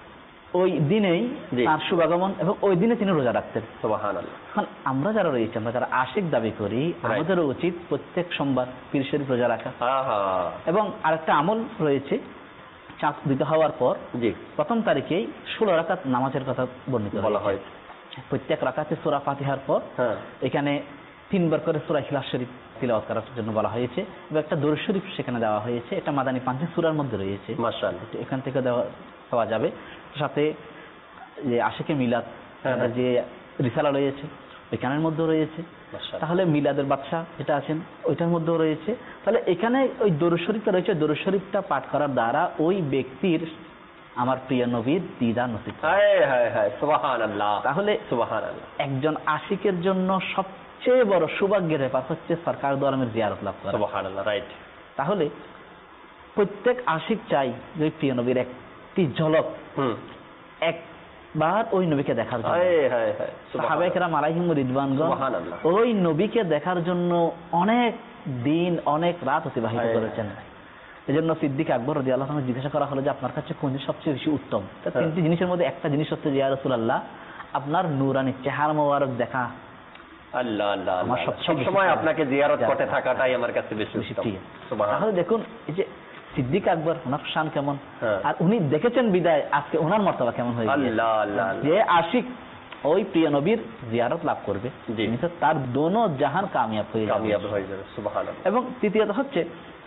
ওই দিনেই তার শুভাগমন এবং ওই দিনে তিনি রোজা রাখতেন সুবহানাল্লাহ। এখন আমরা যারা রয়েছি আমরা যারা আশিক দাবি করি আমাদেরও উচিত প্রত্যেক সোমবার পীর শরীফ রোজা রাখা। এবং আরেকটা আমল রয়েছে চাঁদ দিতে হওয়ার পর জি প্রথম তারিখেই 16 রাকাত নামাজের কথা বর্ণিত বলা হয়। প্রত্যেক রাকাতে সূরা ফাতিহার পর হ্যাঁ এখানে 3 বার করে সূরা ইখলাস শরীফ তিলাওয়াত করার জন্য বলা হয়েছে এবং একটা দরুদ শরীফ সেখানে দেওয়া হয়েছে। এটা মাদানী 5 সূরার মধ্যে রয়েছে, মাশাআল্লাহ। এখান থেকে পাওয়া যাবে। সাথে যে আশিকে মিলাদ যে রিসালা রয়েছে ওইখানের মধ্যেও রয়েছে। তাহলে মিলাদের বাদশা যেটা আছেন ওইটার মধ্যেও রয়েছে। তাহলে এখানে ওই দরুদ শরীফটা রয়েছে, দরুদ শরীফটা পাঠ করার দ্বারা ওই ব্যক্তির আমার প্রিয় নবীর দিদার নসিব হয়। হায় হায় হায় সুবহানাল্লাহ। তাহলে সুবহানাল্লাহ, একজন আশিকের জন্য সবচেয়ে বড় সৌভাগ্যের ব্যাপার হচ্ছে সরকার দো আলমের জিয়ারত লাভ করা। সুবহানাল্লাহ, রাইট। তাহলে প্রত্যেক আশিক চাই যে প্রিয় নবীর একটি ঝলক একবার ওই নবীকে দেখার জন্য। সাহাবায়ে কেরাম আলাইহিম রিদওয়ানগণ ওই নবীকে দেখার জন্য অনেক দিন অনেক রাত অতিবাহিত করেছেন। এজন্য সিদ্দিক আকবর রাদিয়াল্লাহু আনহু জিজ্ঞাসা করা হলো যে আপনার কাছে কোন জিনিস সবচেয়ে বেশি উত্তম? তিনটি জিনিসের মধ্যে একটা জিনিস হচ্ছে ইয়া রাসূলুল্লাহ আপনার নূরানি চেহারা মোবারক দেখা। আল্লাহ আল্লাহ, আমার সব সময় আপনাকে জিয়ারত করতে থাকাটাই আমার কাছে বেশি উত্তম। সুবহানাল্লাহ। তাহলে দেখুন এই যে সিদ্দিক আকবর ওনার শান কেমন, আর উনি দেখেছেন বিদায় আজকে ওনার মর্তবা কেমন হয়ে গেছে। আল্লাহ আল্লাহ, যে আশিক ওই প্রিয় নবীর জিয়ারত লাভ করবে তার দোনো জাহান কামিয়াব হয়ে যাবে। সুবহানাল্লাহ। এবং তৃতীয়ত হচ্ছে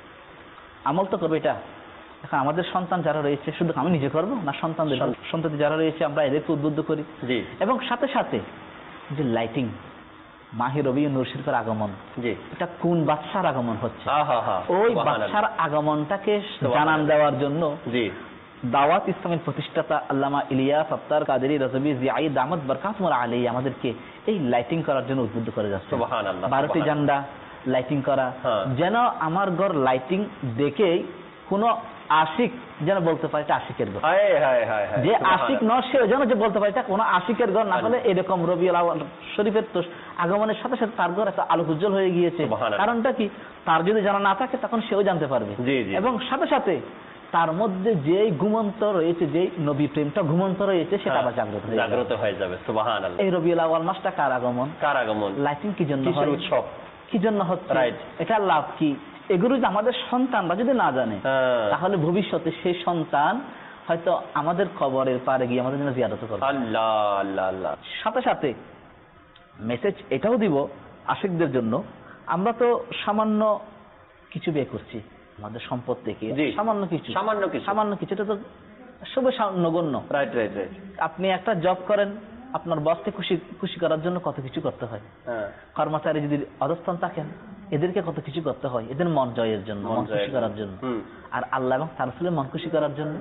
আমল তো করবে এটা। এখন আমাদের সন্তান যারা রয়েছে শুধু আমি নিজে করবো না, সন্তানদের সন্ততি যারা রয়েছে আমরা এদেরকে উদ্বুদ্ধ করি। এবং সাথে সাথে যে লাইটিং মাহে রবিউল নূর শরীফের আগমন, এটা কোন বাদশার আগমন হচ্ছে ওই বাদশার আগমনটাকে জানান দেওয়ার জন্য দাওয়াত ইসলামের প্রতিষ্ঠাতা আল্লামা ইলিয়াস আত্তার কাদেরী রাজবী জিআই দামাত বরকাতুহু আলাইহি আমাদেরকে এই লাইটিং করার জন্য উদ্বুদ্ধ করে যাচ্ছে। সুবহানাল্লাহ। 12টি ঝান্ডা লাইটিং করা, যেন আমার ঘর লাইটিং দেখেই কোন আশিক যেন বলতে পারে এটা আশিকের ঘর। যে আশিক নয় সে যেন যে বলতে পারে এটা কোন আশিকের ঘর না হলে এরকম রবিউল আউয়াল শরীফের তো আগমনের সাথে সাথে তার ঘর একটা আলোক উজ্জ্বল হয়ে গিয়েছে। কারণটা কি? তার যদি জানা না থাকে তখন সেও জানতে পারবে। এবং সাথে সাথে তার মধ্যে যে ঘুমন্ত রয়েছে, যে নবী প্রেমটা ঘুমন্ত রয়েছে সেটা আবার জাগ্রত হয়ে যাবে। সুবহানাল্লাহ। এই রবিউল আউয়াল মাসটা কার আগমন? লাইটিং কি জন্য হয়? উৎসব কি জন্য হচ্ছে? এটা লাভ কি? এগুলো যদি আমাদের সন্তানরা যদি না জানে তাহলে ভবিষ্যতে সেই সন্তান হয়তো আমাদের কবরের পারে গিয়ে আমাদের জন্য জিয়ারত করবে। আল্লাহ আল্লাহ আল্লাহ। সাথে সাথে মেসেজ এটাও দিব আশিকদের জন্য, আমরা তো সামান্য কিছু ব্যয় করছি আমাদের সম্পদ থেকে, সামান্য কিছু, এটা তো সবে নগণ্য। আপনি একটা জব করেন, আপনার বসকে খুশি করার জন্য কত কিছু করতে হয়। কর্মচারী যদি অধস্তন থাকেন এদেরকে কত কিছু করতে হয় এদের মন জয়ের জন্য, মন খুশি করার জন্য। আর আল্লাহ এবং তার রাসূলের মন খুশি করার জন্য,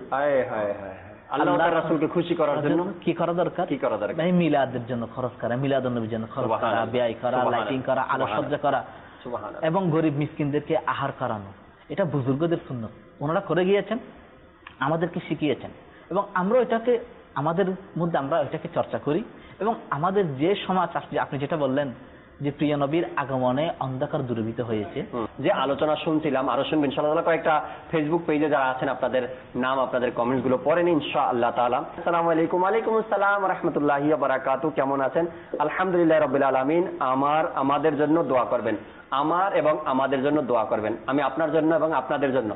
আল্লাহ তার রাসূলকে খুশি করার জন্য কি করা দরকার? ভাই মিলাদের জন্য খরচ করা, মিলাদুন নবীর জন্য খরচ করা, ব্যয় করা, লাইটিং করা, আলোকসজ্জা করা এবং গরিব মিসকিনদেরকে আহার করানো, এটা বুজুর্গদের সুন্নত। ওনারা করে গিয়েছেন, আমাদেরকে শিখিয়েছেন এবং আমরা এটাকে আমাদের মধ্যে আমরা এটাকে চর্চা করি। এবং আমাদের যে সমাজ, আপনি যেটা বললেন যে প্রিয় নবীর আগমনে অন্ধকার দূরীভূত হয়েছে, যে আলোচনা শুনছিলাম, আরো শুনবেন ইনশাআল্লাহ। কয়েকটা ফেসবুক পেজে যারা আছেন আপনাদের নাম আপনাদের কমেন্টস গুলো পড়েন ইনশাআল্লাহ তাআলা। আসসালামু আলাইকুম। ওয়ালাইকুম আসসালাম ওয়া রাহমাতুল্লাহি ওয়া বারাকাতুহু। কেমন আছেন? আলহামদুলিল্লাহ রাব্বিল আলামিন। আমাদের জন্য দোয়া করবেন, আমার এবং আমাদের জন্য দোয়া করবেন। আমি আপনার জন্য এবং আপনাদের জন্য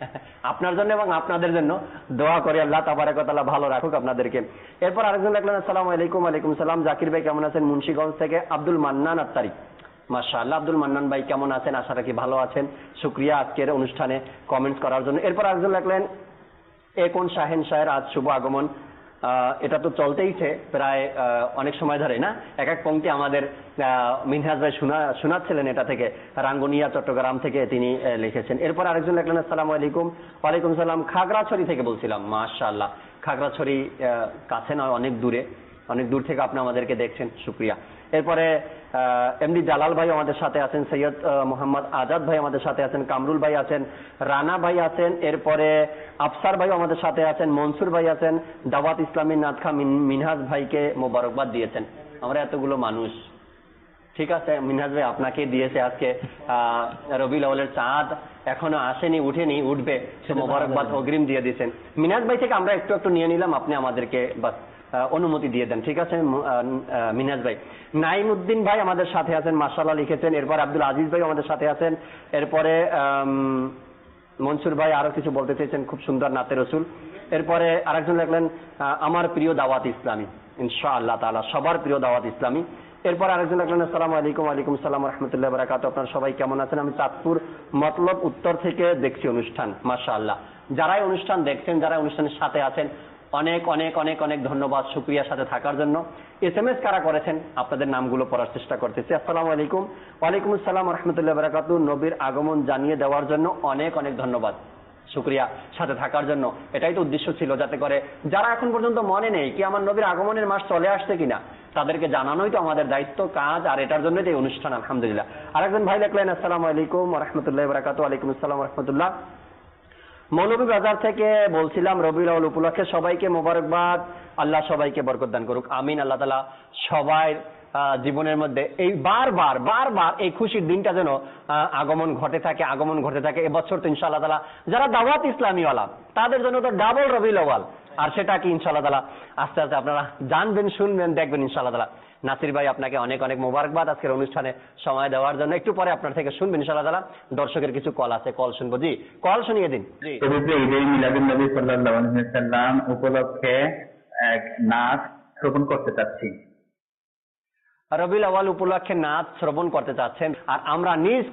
আপনাদের জন্য দোয়া করি, আল্লাহ তাবারক ওয়া তাআলা ভালো রাখুক আপনাদেরকে। এরপর আরেকজন লিখলেন আসসালামু আলাইকুম। ওয়ালাইকুম সালাম। জাকির ভাই কেমন আছেন? মুন্সিগঞ্জ থেকে আব্দুল মান্নান আত্তারি। মাশাআল্লাহ, আব্দুল মান্নান ভাই কেমন আছেন? আশা রাখি ভালো আছেন। শুকরিয়া আজকের অনুষ্ঠানে কমেন্টস করার জন্য। এরপর আরেকজন লিখলেন কোন শাহেন শাহের আজ শুভ আগমন। এটা তো চলতেইছে প্রায় অনেক সময় ধরে না, এক এক পংক্তি আমাদের মিনহাজ ভাই শোনাচ্ছিলেন, এটা থেকে রাঙ্গুনিয়া চট্টগ্রাম থেকে তিনি লিখেছেন। এরপর আরেকজন লিখলেন আসসালামু আলাইকুম। ওয়ালাইকুম সালাম। খাগড়াছড়ি থেকে বলছিলাম। মাশাআল্লাহ, খাগড়াছড়ি কাছে নয়, অনেক দূর থেকে আপনি আমাদেরকে দেখছেন, শুকরিয়া। এরপরে এমডি জালাল ভাই আমাদের সাথে আছেন, সৈয়দ মোহাম্মদ আজাদ ভাই আমাদের সাথে আছেন, কামরুল ভাই আছেন, রানা ভাই আছেন, এরপরে আফসার ভাই আমাদের সাথে আছেন, মনসুর ভাই আছেন, দাওয়াত ইসলামী নাদখা মিনহাজ ভাইকে মোবারকবাদ দিয়েছেন। আমরা এতগুলো মানুষ, ঠিক আছে, মিনহাজ ভাই আপনাকে দিয়েছে আজকে রবিউল আউয়ালের চাঁদ এখনো আসেনি, উঠবে, সে মোবারকবাদ অগ্রিম দিয়ে দিয়েছেন। মিনহাজ ভাই থেকে আমরা একটু নিয়ে নিলাম, আপনি আমাদেরকে বাস অনুমতি দিয়ে দেন, ঠিক আছে মিনহাজ ভাই। নাইম উদ্দিন ভাই আমাদের সাথে আছেন, মাশাআল্লাহ লিখেছেন। এরপর আব্দুল আজিজ ভাই আমাদের সাথে আছেন। এরপরে মনসুর ভাই আরো কিছু বলতে চেয়েছেন, খুব সুন্দর নাতে রসুল। এরপরে আরেকজন লিখলেন আমার প্রিয় দাওয়াত ইসলামী, ইনশাআল্লাহ তাআলা সবার প্রিয় দাওয়াত ইসলামী। এরপর আরেকজন লিখলেন আসসালামু আলাইকুম। ওয়ালাইকুম আসসালাম ওয়া রাহমাতুল্লাহি ওয়া বারাকাতুহু। আপনারা সবাই কেমন আছেন? আমি চাঁদপুর মতলব উত্তর থেকে দেখছি অনুষ্ঠান, মাশাআল্লাহ। যারাই অনুষ্ঠান দেখছেন, যারা অনুষ্ঠানের সাথে আছেন, অনেক অনেক অনেক অনেক ধন্যবাদ, শুকরিয়ার সাথে থাকার জন্য। এসএমএস কারা করেছেন আপনাদের নামগুলো পড়ার চেষ্টা করতেছি। আসসালামু আলাইকুম। ওয়ালাইকুম আসসালাম ওয়া রাহমাতুল্লাহি ওয়া বারাকাতুহু। নবীর আগমন জানিয়ে দেওয়ার জন্য অনেক অনেক ধন্যবাদ, শুকরিয়া সাথে থাকার জন্য। এটাই তো উদ্দেশ্য ছিল, যাতে করে যারা এখন পর্যন্ত মনে নেই কি আমার নবীর আগমনের মাস চলে আসছে কিনা, তাদেরকে জানানোই তো আমাদের দায়িত্ব, কাজ, আর এটার জন্যই তো এই অনুষ্ঠান, আলহামদুলিল্লাহ। আরেকজন ভাই লিখলেন আসসালামু আলাইকুম ওয়া রাহমাতুল্লাহি ওয়া বারাকাতুহু। ওয়ালাইকুম আসসালাম ওয়া রাহমাতুল্লাহ। মৌলভীবাজার থেকে বলছিলাম, রবিউল আউয়াল উপলক্ষে সবাইকে মোবারকবাদ, আল্লাহ সবাইকে বরকত দান করুক, আমিন। আল্লাহ তাআলা সবাই জীবনের মধ্যে এই বারবার বারবার এই খুশির দিনটা যেন আগমন ঘটে থাকে। এবছর তো ইনশাআল্লাহ তাআলা যারা দাওয়াত ইসলামীওয়ালা তাদের জন্য তো ডাবল রবিউল আউয়াল, আর সেটা কি ইনশাআল্লাহ তাআলা আস্তে আস্তে আপনারা জানবেন, শুনবেন, দেখবেন ইনশাআল্লাহ তাআলা। নাসির ভাই আপনাকে অনেক অনেক মোবারকবাদ আজকের অনুষ্ঠানে সময় দেওয়ার জন্য। একটু পরে আপনার থেকে শুনবেন ইনশাআল্লাহ তাআলা। দর্শকের কিছু কল আছে, কল শুনবো। জি, কল শুনিয়ে দিন। জি, পবিত্র ঈদে মিলাদুন্নবী সাল্লাল্লাহু আলাইহি ওয়াসাল্লাম উপলক্ষে এক নাচ শ্রবণ করতে চাচ্ছি। রবিউল আউয়াল উপলক্ষে নাচ শ্রবণ করতে চাচ্ছেন, আর আমরা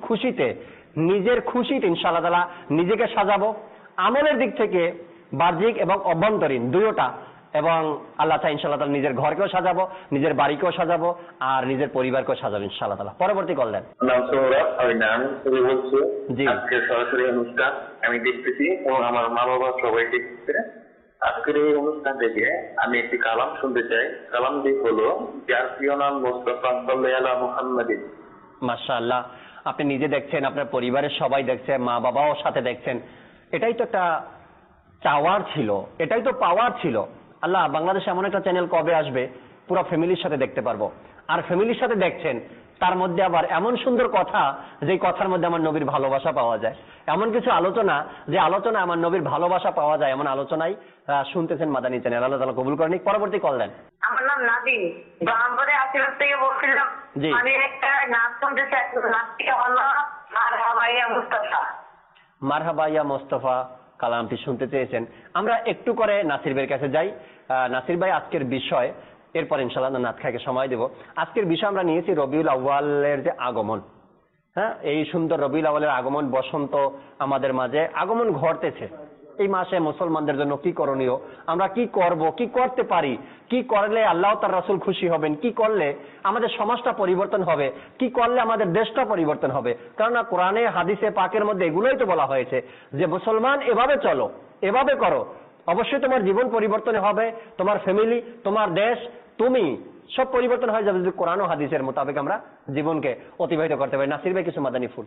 নিজের খুশিতে ইনশাআল্লাহ তাআলা নিজেকে সাজাবো, আমলের দিক থেকে বাহ্যিক এবং অভ্যন্তরীণ দুটোটা, এবং আল্লাহ তাআলা ইনশাআল্লাহ তাআলা নিজের ঘরকেও সাজাবো, নিজের বাড়িকেও সাজাবো, আর নিজের পরিবারকেও সাজাবো ইনশাআল্লাহ তাআলা। পরবর্তী কল দেন। নাম সৌরভ, আমি নাম শুরু বলছি। জি। আজকে সরাসরি অনুষ্ঠান আমি দেখতেছি এবং আমার মা বাবা সবাই দেখতেছে। আজকের এই অনুষ্ঠান থেকে আমি একটি কালাম শুনতে চাই। কালামটি হলো, যার প্রিয় নাম মুস্তাফা সাল্লাল্লাহু আলা মুহাম্মাদিন। মাশাআল্লাহ, আপনি নিজে দেখছেন, আপনার পরিবারের সবাই দেখছে, মা বাবাও সাথে দেখছেন। এটাই তো একটা চাওয়ার ছিল, এটাই তো পাওয়ার ছিল। আল্লাহ, বাংলাদেশে এমন একটা চ্যানেল কবে আসবে পুরো ফ্যামিলির সাথে দেখতে পারবো, আর ফ্যামিলির সাথে দেখছেন, তার মধ্যে আবার এমন সুন্দর কথা, যে কথার মধ্যে আমার নবীর ভালোবাসা পাওয়া যায়, এমন কিছু আলোচনা, যে আলোচনা আমার নবীর ভালোবাসা পাওয়া যায়, এমন আলোচনাই শুনতেছেন মাদানী চ্যানেল। আল্লাহ তাআলা কবুল করেন। পরবর্তী কল দেন। আমার নাম নাদিম, ব্রাহ্মণবাড়িয়া আশীর্বাদ থেকে বলছিলাম। জি। আমি একটা নাচ শুনতে চাই, নাচটি হলো মারহাবা ইয়া মুস্তাফা। মারহাবা ইয়া মুস্তাফা কালামটি শুনতে চেয়েছেন। আমরা একটু করে নাসির ভাইয়ের কাছে যাই। নাসির ভাই, আজকের বিষয়, এরপর ইনশাআল্লাহ নাত খাইকে সময় দেব। আজকের বিষয় আমরা নিয়েছি রবিউল আউয়ালের যে আগমন। হ্যাঁ, এই সুন্দর রবিউল আউয়ালের আগমন, বসন্ত আমাদের মাঝে আগমন ঘটতেছে। এই মাসে মুসলমানদের জন্য কি করণীয়, আমরা কি করব, কি করতে পারি, কি করলে আল্লাহ তার রাসূল খুশি হবেন, কি করলে আমাদের সমাজটা পরিবর্তন হবে, কি করলে আমাদের দেশটা পরিবর্তন হবে। কারণ কোরআনে হাদিসে পাকের মধ্যে এগুলোই তো বলা হয়েছে যে মুসলমান এভাবে চলো, এভাবে করো, অবশ্যই তোমার জীবন পরিবর্তন হবে, তোমার ফ্যামিলি, তোমার দেশ, তুমি সব পরিবর্তন হয়ে যাবে যদি কোরআন ও হাদিসের মোতাবেক আমরা জীবনকে অতিবাহিত করতে পারি। নাসির ভাই কিছু মাদানী ফুল।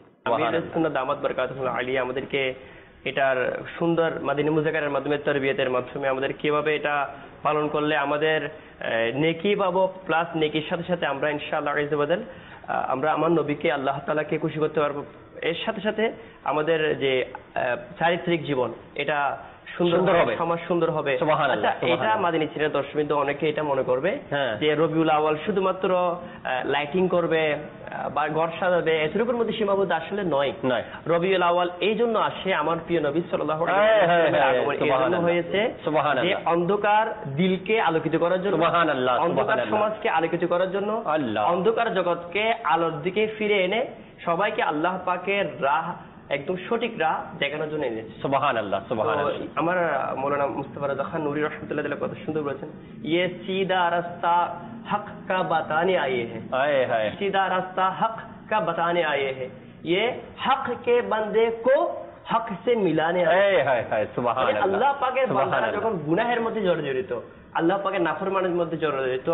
দামাত বরকাতুহুল আলিয়া আমাদেরকে এটার সুন্দর মাদিনী মুজাকারের মাধ্যমে, তারবিয়াতের মাধ্যমে আমাদের কিভাবে এটা পালন করলে আমাদের নেকি পাবো, প্লাস নেকির সাথে সাথে আমরা ইনশাআল্লাহ আইজাবাদাল আমরা আমার নবীকে, আল্লাহ তাআলাকে খুশি করতে পারবো। এর সাথে সাথে আমাদের যে চারিত্রিক জীবন, এটা সুন্দর হবে, সমাজ সুন্দর হবে। আচ্ছা, এটা মাদিনী ছিলেন দর্শকবৃন্দ, অনেকে এটা মনে করবে যে রবিউল আউয়াল শুধুমাত্র লাইটিং করবে বা ঘর সাজাবে, এতটুকুর মধ্যে সীমাবদ্ধ। আসলে নয়। রবিউল আউয়াল এই জন্য আসে, আমার প্রিয় নবী সাল্লাল্লাহু আলাইহি ওয়াসাল্লামের আগমন এই জন্য হয়েছে যে অন্ধকার দিলকে আলোকিত করার জন্য, অন্ধকার সমাজকে আলোকিত করার জন্য, অন্ধকার জগৎকে আলোর দিকে ফিরে এনে সবাইকে আল্লাহ পাকের রাহ, একদম সঠিক রাহ দেখানোর জন্য এনেছে। সুবহানাল্লাহ, সুবহানাল্লাহ। আমার মৌলানা মুস্তাফা রাজা খান নুরি রহমাতুল্লাহ আলাইহি কথা সুন্দর বলেছেন, ये सीधा रास्ता हक का बताने आए हैं, सीधा रास्ता हक का बताने आए हैं, ये हक के बंदे को हक से मिलाने आए हैं। সুবহানাল্লাহ। আল্লাহ পাকের বান্দারা যখন গুনাহের মধ্যে জড়িত, আল্লাহ পাকের নাফরমানের মধ্যে জড়িত,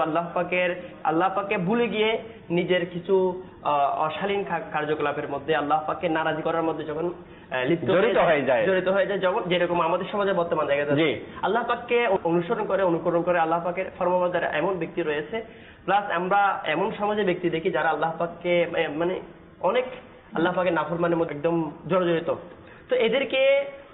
আল্লাহ পাকে ভুলে গিয়ে নিজের কিছু অশালীন কার্যকলাপের মধ্যে, আল্লাহ পাকে নারাজি করার মধ্যে যখন জড়িত হয়ে যায়, যখন যেরকম আমাদের সমাজে বর্তমান দেখা যাচ্ছে, আল্লাহ পাককে অনুকরণ করে আল্লাহ পাকের ফরমাবরদার এমন ব্যক্তি রয়েছে। প্লাস আমরা এমন সমাজে ব্যক্তি দেখি যারা আল্লাহ পাককে মানে অনেক আল্লাহ পাকের নাফরমানের মধ্যে একদম জড়িত। তো এদেরকে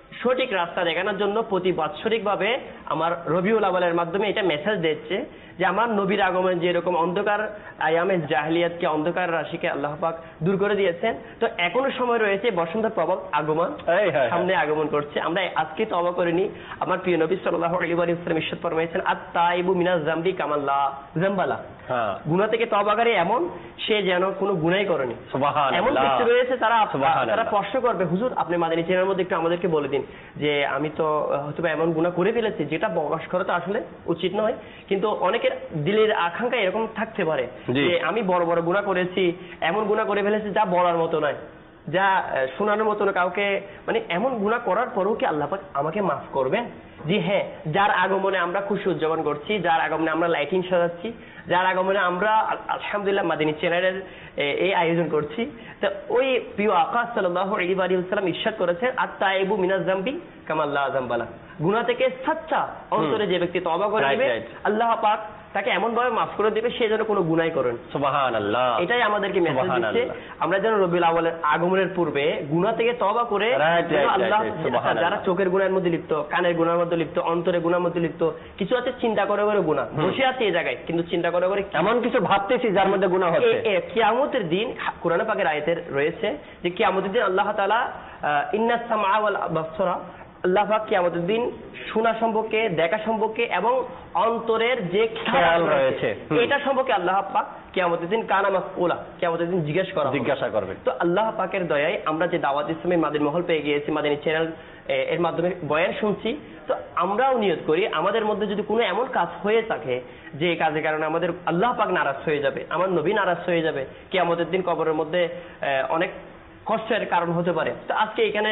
সঠিক রাস্তা দেখানোর জন্য প্রতি বাৎসরিকভাবে আমার রবিউল আউয়ালের মাধ্যমে এটা মেসেজ দিচ্ছে যে আমার নবীর আগমন যেরকম অন্ধকার আয়ামে জাহিলিয়াতকে, অন্ধকার রাশিকে আল্লাহ পাক দূর করে দিয়েছেন, তো এখনো সময় রয়েছে বসন্তের প্রভাব আগমন সামনে আগমন করছে। আমরা আজকে তওবা করিনি। আমার প্রিয় নবী সাল্লাল্লাহু আলাইহি ওয়াসাল্লাম ইরশাদ ফরমাইছেন, আত-তাইবু মিনাজ যামবি কামাল্লা যামবালা, গুনাহ থেকে তওবাকারী এমন সে যেন কোনো গুনাহই করেনি। সুবহানাল্লাহ। এমন কিছু রয়েছে তারা প্রশ্ন করবে, হুজুর আপনি মাদানী চ্যানেলের মধ্যে একটু আমাদেরকে বলে দিন যে আমি তো হয়তো এমন গুনাহ করে ফেলেছি যেটা প্রকাশ করা তো আসলে উচিত নয়, কিন্তু অনেকের দিলের আকাঙ্ক্ষা এরকম থাকতে পারে যে আমি বড় বড় গুনাহ করেছি, এমন গুনাহ করে ফেলেছি যা বলার মতো নয়, যা শোনানোর মতো না কাউকে, মানে এমন গুনাহ করার পরেও কি আল্লাহ পাক আমাকে মাফ করবেন? জি হ্যাঁ, যার আগমনে আমরা খুশি উদযাপন করছি, যার আগমনে আমরা লাইটিং সাজাচ্ছি, যার আগমনে আমরা আলহামদুলিল্লাহ মাদানী চ্যানেলের এই আয়োজন করছি, তো ওই প্রিয় আকা সাল্লাল্লাহু আলাইহি ওয়াসাল্লাম ইরশাদ করেছেন, আত-তাইবু মিনাজ যামবি কামাল্লা যামবালা, গুনাহ থেকে সাচ্চা অন্তরে যে ব্যক্তি তওবা করে দিবে আল্লাহ পাক তাকে এমন ভাবে মাফ করে দিবে সে যেন কোনো গুনাহ করেন। সুবহানাল্লাহ। এটাই আমাদেরকে মেসেজ দিচ্ছে, আমরা যেন রবিউল আউয়ালের আগমনের পূর্বে গুনাহ থেকে তওবা করে আল্লাহ, যারা চোখের গুনাহের মধ্যে লিপ্ত, কানের গুনাহের মধ্যে লিপ্ত, অন্তরের গুনাহের মধ্যে লিপ্ত, কিছু আছে চিন্তা করে করে গুনাহ, বসে আছে এই জায়গায় কিন্তু চিন্তা করে করে এমন কিছু ভাবতেছি যার মধ্যে গুনাহ হচ্ছে। কিয়ামতের দিন কোরআন পাকের আয়াতের রয়েছে যে কিয়ামতের দিন আল্লাহ তাআলা ইন্নাস সামআ ওয়াল আবসারা, আল্লাহ পাক কিয়ামতের দিন শোনা সম্পর্কে, দেখা সম্পর্কে এবং অন্তরের যে খেয়াল রয়েছে এটা সম্পর্কে আল্লাহ পাক কিয়ামতের দিন কানা মাসউলা, কিয়ামতের দিন জিজ্ঞাসা করবে। তো আল্লাহ পাকের দয়ায় আমরা যে দাওয়াত ইসলামের মাদানী মহল পেয়ে গিয়েছি, মাদানী চ্যানেল এর মাধ্যমে বয়ান শুনছি, তো আমরাও নিয়ত করি আমাদের মধ্যে যদি কোনো এমন কাজ হয়ে থাকে যে এই কাজের কারণে আমাদের আল্লাহ পাক নারাজ হয়ে যাবে, আমার নবী নারাজ হয়ে যাবে, কিয়ামতের দিন কবরের মধ্যে অনেক কষ্টের কারণ হতে পারে, তো আজকে এখানে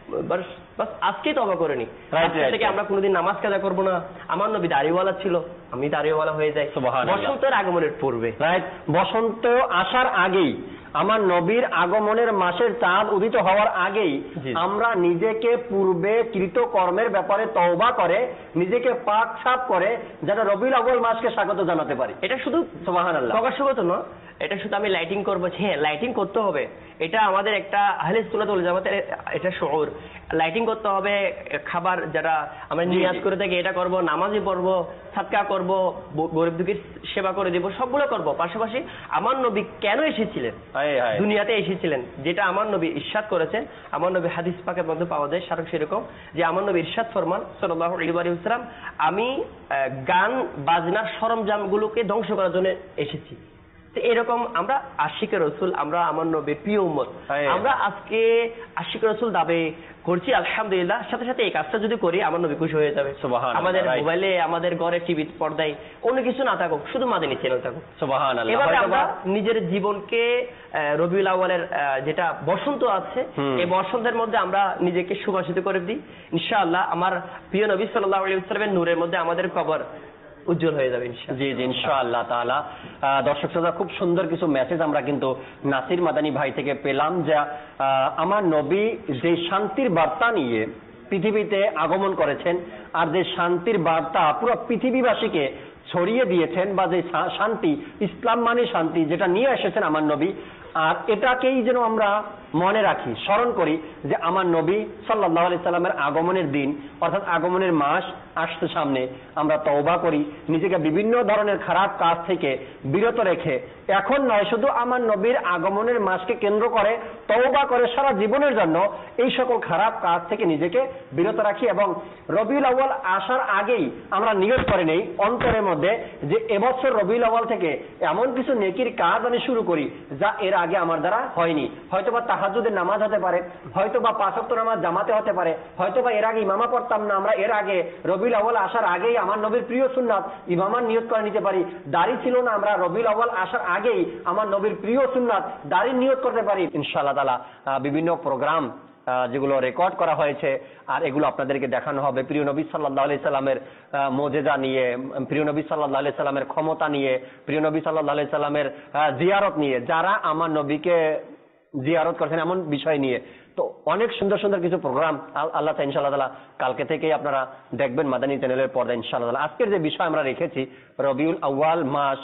বাস আজকেই তওবা করে নি, থেকে আমরা কোনোদিন নামাজ কাজা করবো না। আমার নবী দাড়িওয়ালা ছিল, আমি দাড়িওয়ালা হয়ে যাই বসন্তের আগমনের পূর্বে। রাইট, বসন্ত আসার আগেই, আমার নবীর আগমনের মাসের চাঁদ উদিত হওয়ার আগেই আমরা নিজেকে পূর্বে কৃত কর্মের ব্যাপারে তওবা করে নিজেকে পাক সাফ করে যাতে রবিউল আউয়াল মাসকে স্বাগত জানাতে পারি। এটা শুধু সুবহানাল্লাহ প্রকাশগত না, এটা শুধু আমি লাইটিং করবো, হ্যাঁ লাইটিং করতে হবে, এটা আমাদের একটা আহলে সুন্নাত ওয়াল জামাতের এটা শউর, লাইটিং করতে হবে। খাবার যারা আমরা নিয়াত করে থাকি এটা করব, নামাজই পড়বো, সাদকা করব, গরিব দুঃখীর সেবা করে দেব, সবগুলো করব। পাশাপাশি আমার নবী কেন এসেছিলেন, দুনিয়াতে এসেছিলেন, যেটা আমার নবী ইরশাদ করেছেন, আমার নবী হাদিস পাকের মধ্যে পাওয়া যায় সারক সেরকম যে আমার নবী ইরশাদ ফরমান সাল্লাল্লাহু আলাইহি ওয়াসাল্লাম, আমি গান বাজনার সরঞ্জামগুলোকে ধ্বংস করার জন্য এসেছি। এরকম আমরা আশিকে রসুল, আমরা আমার নবীর প্রিয় উম্মত, আমরা আজকে আশিকে রসুল দাবি করছি আলহামদুলিল্লাহ, সাথে সাথে এই কাজটা যদি করি আমার নবী খুশি হয়ে যাবে। আমাদের মোবাইলে, আমাদের ঘরে, টিভি পর্দায় অন্য কিছু না থাকুক, শুধু মাদানী চ্যানেল থাকুক। সুবহানাল্লাহ। এভাবে আমরা নিজের জীবনকে রবিউল আউয়ালের যেটা বসন্ত আছে এই বসন্তের মধ্যে আমরা নিজেকে সুবাসিত করে দিই, ইনশাআল্লাহ আমার প্রিয় নবী সাল্লাল্লাহু আলাইহি ওয়াসাল্লামের নূরের মধ্যে আমাদের কবর উজ্জ্বল হয়ে যাবে ইনশাআল্লাহ। জি জি ইনশাআল্লাহ তাআলা। দর্শক শ্রোতা, খুব সুন্দর কিছু মেসেজ আমরা কিন্তু নাসির মাদানী ভাই থেকে পেলাম যে আমার নবী যে শান্তির বার্তা নিয়ে পৃথিবীতে আগমন করেছেন আর যে শান্তির বার্তা পুরো পৃথিবীবাসীকে ছড়িয়ে দিয়েছেন, বা যে শান্তি, ইসলাম মানে শান্তি, যেটা নিয়ে এসেছেন আমার নবী, আর এটাকেই যেন আমরা মনে রাখি, স্মরণ করি যে আমার নবী সাল্লাল্লাহু আলাইহি সাল্লামের আগমনের দিন অর্থাৎ আগমনের মাস আসছে সামনে, আমরা তওবা করি, নিজেকে বিভিন্ন ধরনের খারাপ কাজ থেকে বিরত রেখে, এখন নয় শুধু আমার নবীর আগমনের মাসকে কেন্দ্র করে তওবা করে সারা জীবনের জন্য এই সকল খারাপ কাজ থেকে নিজেকে বিরত রাখি, এবং রবিউল আউয়াল আসার আগেই আমরা নিয়ত করে নেই অন্তরের মধ্যে যে এবছর রবিউল আউয়াল থেকে এমন কিছু নেকির কাজ আমি শুরু করি যা এর আগে আমার দ্বারা হয়নি। হয়তোবা তাহাজ্জুদের নামাজ হতে পারে, হয়তোবা 5 ওয়াক্ত নামাজ জামাতে হতে পারে, হয়তোবা এর আগে ইমামা পড়তাম না, আমরা এর আগে রবিউল আউয়াল আসার আগেই আমার নবীর প্রিয় সুন্নাত ইমামার নিয়ত করে নিতে পারি। দাড়ি ছিল না, আমরা রবিউল আউয়াল আসার আগেই আমার নবীর প্রিয় সুন্নাত দাড়ির নিয়ত করতে পারি। ইনশাআল্লাহ তাআলা বিভিন্ন প্রোগ্রাম যেগুলো রেকর্ড করা হয়েছে আর এগুলো আপনাদেরকে দেখানো হবে প্রিয় নবী সাল্লাল্লাহু আলাইহি সাল্লামের মুজিজা নিয়ে, প্রিয় নবী সাল্লাল্লাহু আলাইহি সাল্লামের ক্ষমতা নিয়ে, প্রিয় নবী সাল্লাল্লাহু আলাইহি সাল্লামের জিয়ারত নিয়ে, যারা আমার নবীকে জিয়ারত করছেন এমন বিষয় নিয়ে। তো অনেক সুন্দর সুন্দর কিছু প্রোগ্রাম আল্লাহ তাআলা ইনশাআল্লাহ তাআলা কালকে থেকেই আপনারা দেখবেন মাদানী চ্যানেলের পর্দায় ইনশাআল্লাহ তাআলা। আজকের যে বিষয় আমরা রেখেছি রবিউল আউয়াল মাস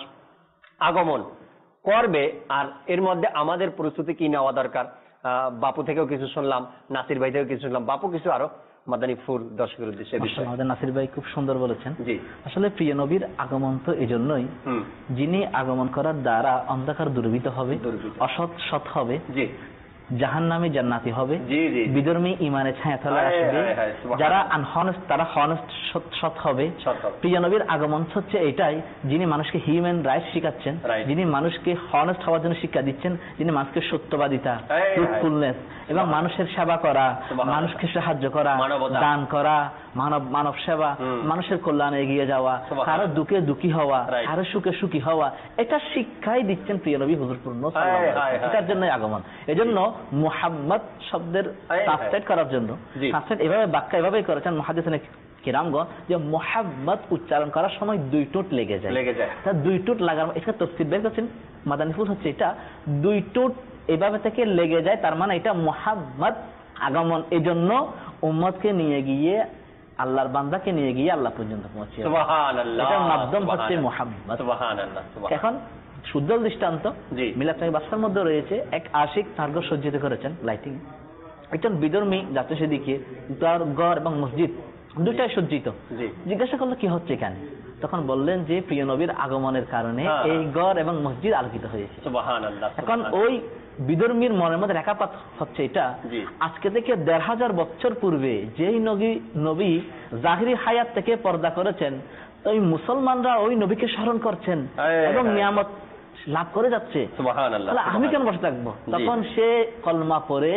আগমন করবে, আর এর মধ্যে আমাদের প্রস্তুতি কি নেওয়া দরকার, বাপু থেকেও কিছু শুনলাম, নাসির ভাই থেকেও কিছু শুনলাম, বাপু কিছু আরো মাদানী ফুল দর্শকের উদ্দেশ্যে বিষয়। মাশাআল্লাহ, আমাদের নাসির ভাই খুব সুন্দর বলেছেন। জি। আসলে প্রিয় নবীর আগমন তো এই জন্যই, যিনি আগমন করার দ্বারা অন্ধকার দূরীভূত হবে, অসৎ সৎ হবে, জি, জাহান্নামী জান্নাতি হবে, জি, জি, বিধর্মী ইমানে ছায়াতলে হায়, আসবে, হায়, হায়, সুবহানাল্লাহ। যারা আনহনেস্ট তারা হনেস্ট সৎ হবে। সৎ হবে। প্রিয় নবীর আগমন হচ্ছে এটাই, যিনি মানুষকে হিউম্যান রাইটস শিখাচ্ছেন, Right. যিনি মানুষকে হনেস্ট হওয়ার জন্য শিক্ষা দিচ্ছেন, যিনি মানুষকে সত্যবাদিতা, হায়, হায়। ট্রুথফুলনেস এবং মানুষের সেবা করা, সুবহানাল্লাহ। মানুষকে সাহায্য করা, মানবতা। দান করা, মানব সেবা, মানুষের কল্যাণে এগিয়ে যাওয়া, সুবহানাল্লাহ। কারো দুঃখে দুঃখী হওয়া, Right. কারো সুখে সুখী হওয়া, এটা শিক্ষাই দিচ্ছেন প্রিয় নবী হুজুর পূর্ণ সাল্লাল্লাহু আলাইহি হায়, হায়, ওয়াসাল্লাম। এটার জন্যই আগমন। এজন্য মুহাম্মদ শব্দের হায়, ট্রান্সলেট করার জন্য জি। ট্রান্সলেট এভাবে ব্যাখ্যা এভাবেই করেছেন মুহাদ্দিসিনে কিরামগণ যে মুহাম্মদ উচ্চারণ করার সময় দুই টোট লেগে যায়। তা দুই টোট লাগার এটা তাফসীর বের করেছেন মাদানী ফুল হচ্ছে এটা দুই টোট এভাবে থেকে লেগে যায়, তার মানে এটা মুহাম্মদ আগমন। এজন্য উম্মতকে নিয়ে গিয়ে আল্লাহর বান্দাকে নিয়ে গিয়ে আল্লাহ পর্যন্ত পৌঁছে সুবহানাল্লাহ, এটার মাধ্যম হচ্ছে সুবহানাল্লাহ, মুহাম্মদ। সুবহানাল্লাহ, সুবহানাল্লাহ। এখন শুদ্ধ দৃষ্টান্ত জি। মিলাদ নবী বাসার মধ্যে রয়েছে এক আশিক তার ঘর সজ্জিত করেছেন লাইটিং, একজন বিধর্মী যাচ্ছে সেদিকে, তার ঘর এবং মসজিদ দুটাই সজ্জিত। জি। জিজ্ঞাসা করলো কি হচ্ছে এখানে, তখন বললেন যে প্রিয় নবীর আগমনের কারণে হ্যাঁ। এই ঘর এবং মসজিদ আলোকিত হয়েছে। সুবহানাল্লাহ, এখন সুবহানাল্লাহ। ওই বিধর্মীর মনের মধ্যে রেখাপাত হচ্ছে এটা, জি। আজকে থেকে ১৫০০ বছর পূর্বে যেই নবী জাহিরি হায়াত থেকে পর্দা করেছেন, ওই মুসলমানরা ওই নবীকে স্মরণ করছেন এবং নিয়ামত লাভ করে যাচ্ছে। সুবহানাল্লাহ, তাহলে আমি কেন বসে থাকবো? জি। তখন সে কলমা পড়ে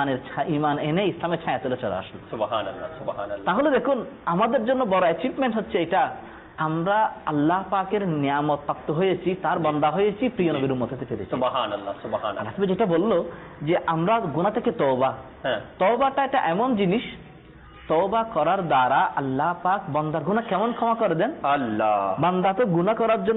ইমান এনে ইসলামের ছায়া তুলে চলে আসলো। সুবহানাল্লাহ, সুবহানাল্লাহ। তাহলে দেখুন আমাদের জন্য বড় অ্যাচিভমেন্ট হচ্ছে এটা, আমরা আল্লাহ পাকের নিয়ামত প্রাপ্ত হয়েছি, তার বান্দা হয়েছি, প্রিয় নবীর উম্মত হতে পেরেছি। সুবহানাল্লাহ, সুবহানাল্লাহ। রাসূল যেটা বললো যে আমরা গুনাহ থেকে তওবা, হ্যাঁ। তওবাটা এটা এমন জিনিস, তওবা করার দ্বারা আল্লাহ পাক বান্দার গুনাহ কেমন ক্ষমা করে দেন। আল্লাহ। বান্দা তো গুনাহ করার জন্য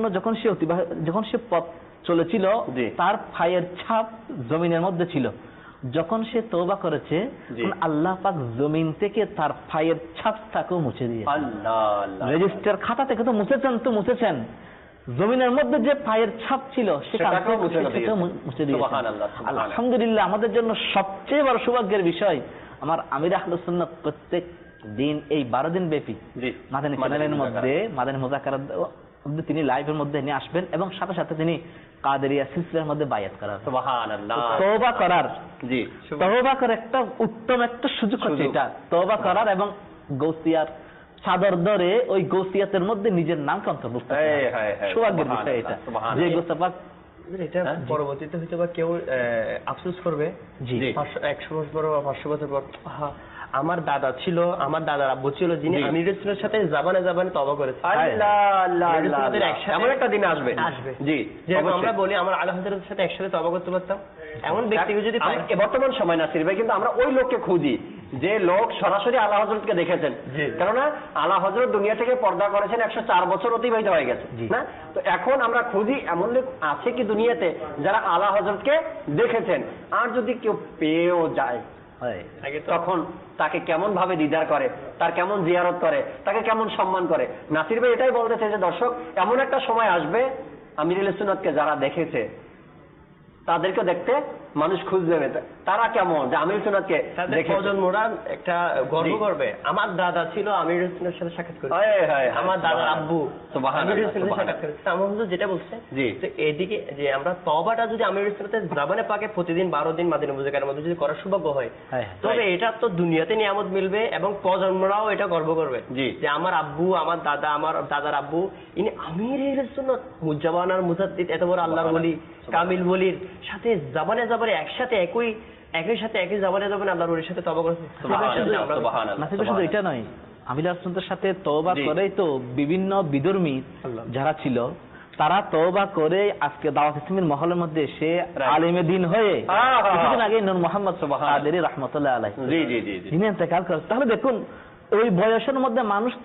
যখন সে পথ চলেছিল, জি। তার পায়ের ছাপ জমিনের মধ্যে ছিল, যখন সে তওবা করেছে জি। তখন আল্লাহ পাক জমিন থেকে তার পায়ের ছাপটাকেও মুছে দিয়েছেন। আল্লাহ, আল্লাহ। রেজিস্টার খাতা থেকে তো মুছেছেন, জমিনের মধ্যে যে পায়ের ছাপ ছিল সেটাকেও মুছে সেটাকেও মুছে দিয়েছেন। সুবহানাল্লাহ, সুবহানাল্লাহ। আলহামদুলিল্লাহ, আমাদের জন্য সবচেয়ে বড় সৌভাগ্যের বিষয়, আমার আমির আহলুস সুন্নাত প্রত্যেক দিন এই 12 দিন ব্যাপী জি। মাদানী চ্যানেলের মধ্যে মাদানী মুযাকারার মধ্যে তিনি লাইভের মধ্যে নিয়ে আসবেন এবং সাথে সাথে তিনি কাদেরিয়া সিলসিলার মধ্যে বায়াত করার, সুবহানাল্লাহ। তওবা করার, জি। তওবা করার একটা উত্তম একটা সুযোগ হচ্ছে এটা, তওবা করার এবং গৌসিয়ার চাদর ধরে ওই গৌসিয়াতের মধ্যে নিজের নামকে অন্তর্ভুক্ত করা। হ্যাঁ, হ্যাঁ, হ্যাঁ। সৌভাগ্যের বিষয় এটা, সুবহানাল্লাহ। যে গোসাপাক এটা পরবর্তীতে হয়তো বা কেউ আফসোস করবে জি। 100 বছর পর বা 500 বছর পর, আহা, আমার দাদা ছিল, আমার দাদার আব্বু ছিল, যিনি আমির রাসূলের সাথে জাবানে জাবানে তওবা করেছে। আল্লাহ, আল্লাহ, আমির আল্লাহ, রাসূলের আল্লাহ। একসাথে এমন একটা দিন আসবে। আসবে। জি। যেরকম অবশ্যই। আমরা বলি আমরা আলা হযরতের সাথে একসাথে তওবা করতে পারতাম, এমন ব্যক্তিকে যদি পাই। বর্তমান সময় নাসির ভাই কিন্তু আমরা ওই লোককে খুঁজি যে লোক সরাসরি আলা হযরতকে দেখেছেন। জি। কেননা আলা হযরত দুনিয়া থেকে পর্দা করেছেন 104 বছর অতিবাহিত হয়ে গেছে না, তো এখন আমরা খুঁজি এমন লোক আছে কি দুনিয়াতে যারা আলা হযরতকে দেখেছেন। আর যদি কেউ পেয়েও যায় তখন তাকে কেমন ভাবে দিদার করে, তার কেমন জিয়ারত করে, তাকে কেমন সম্মান করে। নাসির ভাই এটাই বলতেছে যে দর্শক, এমন একটা সময় আসবে আমিরুল সুন্নাতকে যারা দেখেছে তাদেরকে দেখতে মানুষ খুঁজবে, তারা কেমন যে আমিরুল সুন্নাতকে তাদের দেখেছে। প্রজন্মরা একটা গর্ব জি। করবে, আমার দাদা ছিল আমির রাসূলের সাথে সাক্ষাৎ করেছে, হায়, হায়, হায়, আমার দাদার আব্বু সুবহানাল্লাহ, আমির রাসূলের সাথে সুবহানাল্লাহ। সাক্ষাৎ করেছে। আমার হুজুর যেটা বলছে জি। যে এদিকে যে আমরা তওবাটা যদি আমির রাসূলের জাবানে পাকে প্রতিদিন 12 দিন মাদিনা মুযাকারার মধ্যে যদি করার সৌভাগ্য হয়, হ্যাঁ। তবে এটা তো দুনিয়াতে নিয়ামত মিলবে এবং প্রজন্মরাও এটা গর্ব করবে জি। যে আমার আব্বু, আমার দাদা, আমার দাদার আব্বু ইনি আমির রাসূল মুজাবান আর মুজাদ্দিদ, এত বড় আল্লাহর ওলি, কামিল ওলির সাথে জাবানে জাবানে একসাথে একই সাথে একই জাবানে জাবানে আল্লাহর ওলির সাথে তওবা করেছে। সুবহানাল্লাহ, সুবহানাল্লাহ। নাসির ভাই শুধু এটা নয়, আমির রাসূলের সাথে তওবা জি। করেই তো বিভিন্ন বিধর্মী যারা ছিল তারা তওবা করে আজকে দাওয়াত ইসলামের মহলের মধ্যে সে আলেমে দিন হয়ে কিছুদিন আগে নূর মোহাম্মদ কাদেরী রাহমাতুল্লাহ আলাইহি জি, জি, জি, জি। তিনি ইন্তেকাল করেন। তাহলে দেখুন ওই বয়সের মধ্যে মানুষ তো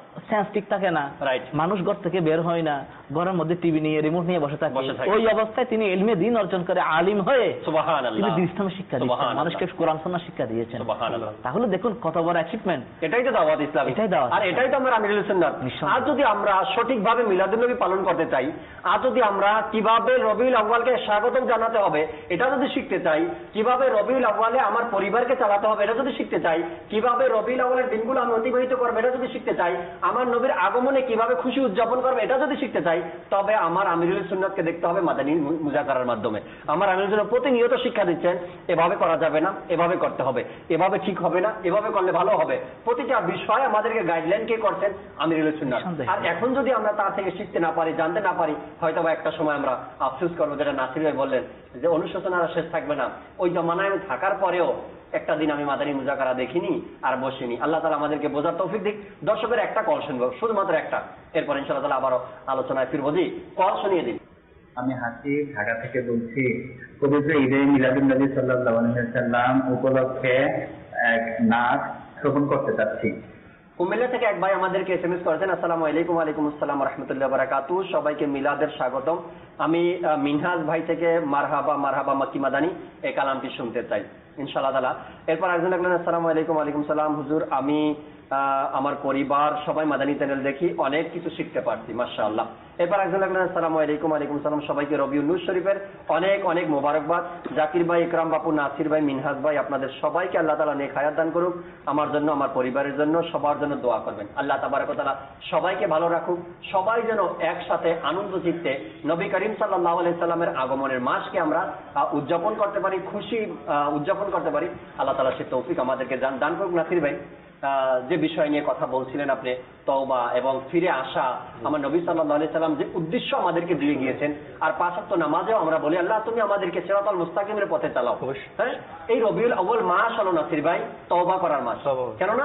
সেন্স ঠিক থাকে না, Right. মানুষ ঘর থেকে বের হয় না, ঘরের মধ্যে টিভি নিয়ে রিমোট নিয়ে বসে থাকে, বসে থাকে। ওই অবস্থায় তিনি ইলমে দ্বীন অর্জন করে আলিম হয়ে সুবহানাল্লাহ। তিনি দ্বীন ইসলামের শিক্ষা দিয়েছেন, সুবহানাল্লাহ। মানুষকে কোরআন সুন্নাহ শিক্ষা দিয়েছেন। সুবহানাল্লাহ। তাহলে দেখুন কত বড় অ্যাচিভমেন্ট। এটাই তো দাওয়াত ইসলামী, এটাই দাওয়াত। আর এটাই তো আমরা আমিরুল সুন্নাত। নিঃসন্দেহে। আর যদি আমরা সঠিকভাবে মিলাদুন্নবী পালন করতে চাই, আর যদি আমরা কিভাবে রবিউল আউয়ালকে স্বাগতম জানাতে হবে এটা যদি শিখতে চাই, কিভাবে রবিউল আউয়ালে আমার পরিবারকে চালাতে হবে এটা যদি শিখতে চাই, কিভাবে রবিউল আউয়ালের দিনগুলো আমি অতিবাহিত করবো এটা যদি শিখতে চাই, আমার নবীর আগমনে কিভাবে খুশি উদযাপন করবে এটা যদি শিখতে চাই, তবে আমার আমিরুল সুন্নাতকে দেখতে হবে মাদানী মুজাকারার মাধ্যমে। আমার আমিরুল সুন্নাত প্রতিনিয়ত শিক্ষা দিচ্ছেন, এভাবে করা যাবে না, এভাবে করতে হবে, এভাবে ঠিক হবে না, এভাবে করলে ভালো হবে। প্রতিটা বিষয়ে আমাদেরকে গাইডলাইন কে করছেন? আমিরুল সুন্নাত। আর এখন যদি আমরা তার থেকে শিখতে না পারি, জানতে না পারি, হয়তো বা একটা সময় আমরা আফসোস করবো, যেটা নাসির ভাই বললেন যে অনুশোচনার শেষ থাকবে না। ওই জমানায় আমি থাকার পরেও একটা দিন আমি মাদানী মুজাকারা দেখিনি আর বসিনি। আল্লাহ তাআলা আমাদেরকে বোঝার তৌফিক দিক। দর্শকের একটা কল শুনবো, শুধুমাত্র একটা, এরপর ইনশাআল্লাহ তাআলা আবারও আলোচনায় ফিরবো। জি, কল শুনিয়ে দিন। আমি হাসিব ঢাকা থেকে বলছি। পবিত্র ঈদে মিলাদুন্নবী সাল্লাল্লাহু আলাইহি ওয়াসাল্লাম উপলক্ষে এক নাচ শ্রবণ করতে চাচ্ছি। কুমিল্লা থেকে এক ভাই আমাদেরকে এসএমএস করেছেন, আসসালামু আলাইকুম। ওয়ালাইকুম আসসালাম ওয়া রাহমাতুল্লাহি ওয়া বারাকাতুহু। সবাইকে মিলাদের স্বাগতম। আমি মিনহাজ ভাই থেকে মারহাবা মারহাবা মাক্কি মাদানী এই কালামটি শুনতে চাই ইনশাআল্লাহ তাআলা। এরপর একজন লিখলেন, আসসালামু আলাইকুম। ওয়ালাইকুম সালাম হুজুর, আমি আমার পরিবার সবাই মাদানী চ্যানেল দেখি, অনেক কিছু শিখতে পারছি মাশাআল্লাহ। এরপর একজন লিখলেন, আসসালামু আলাইকুম। ওয়ালাইকুম সালাম, সবাইকে রবিউল নূর শরীফের অনেক অনেক মোবারকবাদ। জাকির ভাই, ইকরাম বাপু, নাসির ভাই, মিনহাজ ভাই, আপনাদের সবাইকে আল্লাহ তাআলা নেক হায়াত দান করুক। আমার জন্য, আমার পরিবারের জন্য, সবার জন্য দোয়া করবেন। আল্লাহ তাবারক ওয়া তাআলা সবাইকে ভালো রাখুক। সবাই যেন একসাথে আনন্দ চিত্তে নবী করিম সাল্লাল্লাহু আলাইহি সাল্লামের আগমনের মাসকে আমরা উদযাপন করতে পারি, খুশি উদযাপন করতে পারি। আল্লাহ তাআলা সে তৌফিক আমাদেরকে দান করুক। নাসির ভাই, যে বিষয় নিয়ে কথা বলছিলেন আপনি, তওবা এবং ফিরে আসা, আমার নবী সাল্লাল্লাহু আলাইহি সাল্লাম যে উদ্দেশ্য আমাদেরকে দিয়ে গিয়েছেন, আর পাঁচ ওয়াক্ত নামাজেও আমরা বলি আল্লাহ তুমি আমাদেরকে সিরাতাল মুস্তাকিমের পথে চালাও। হ্যাঁ, এই রবিউল আউয়াল মাস হলো নাসির ভাই তওবা করার মাস। কেননা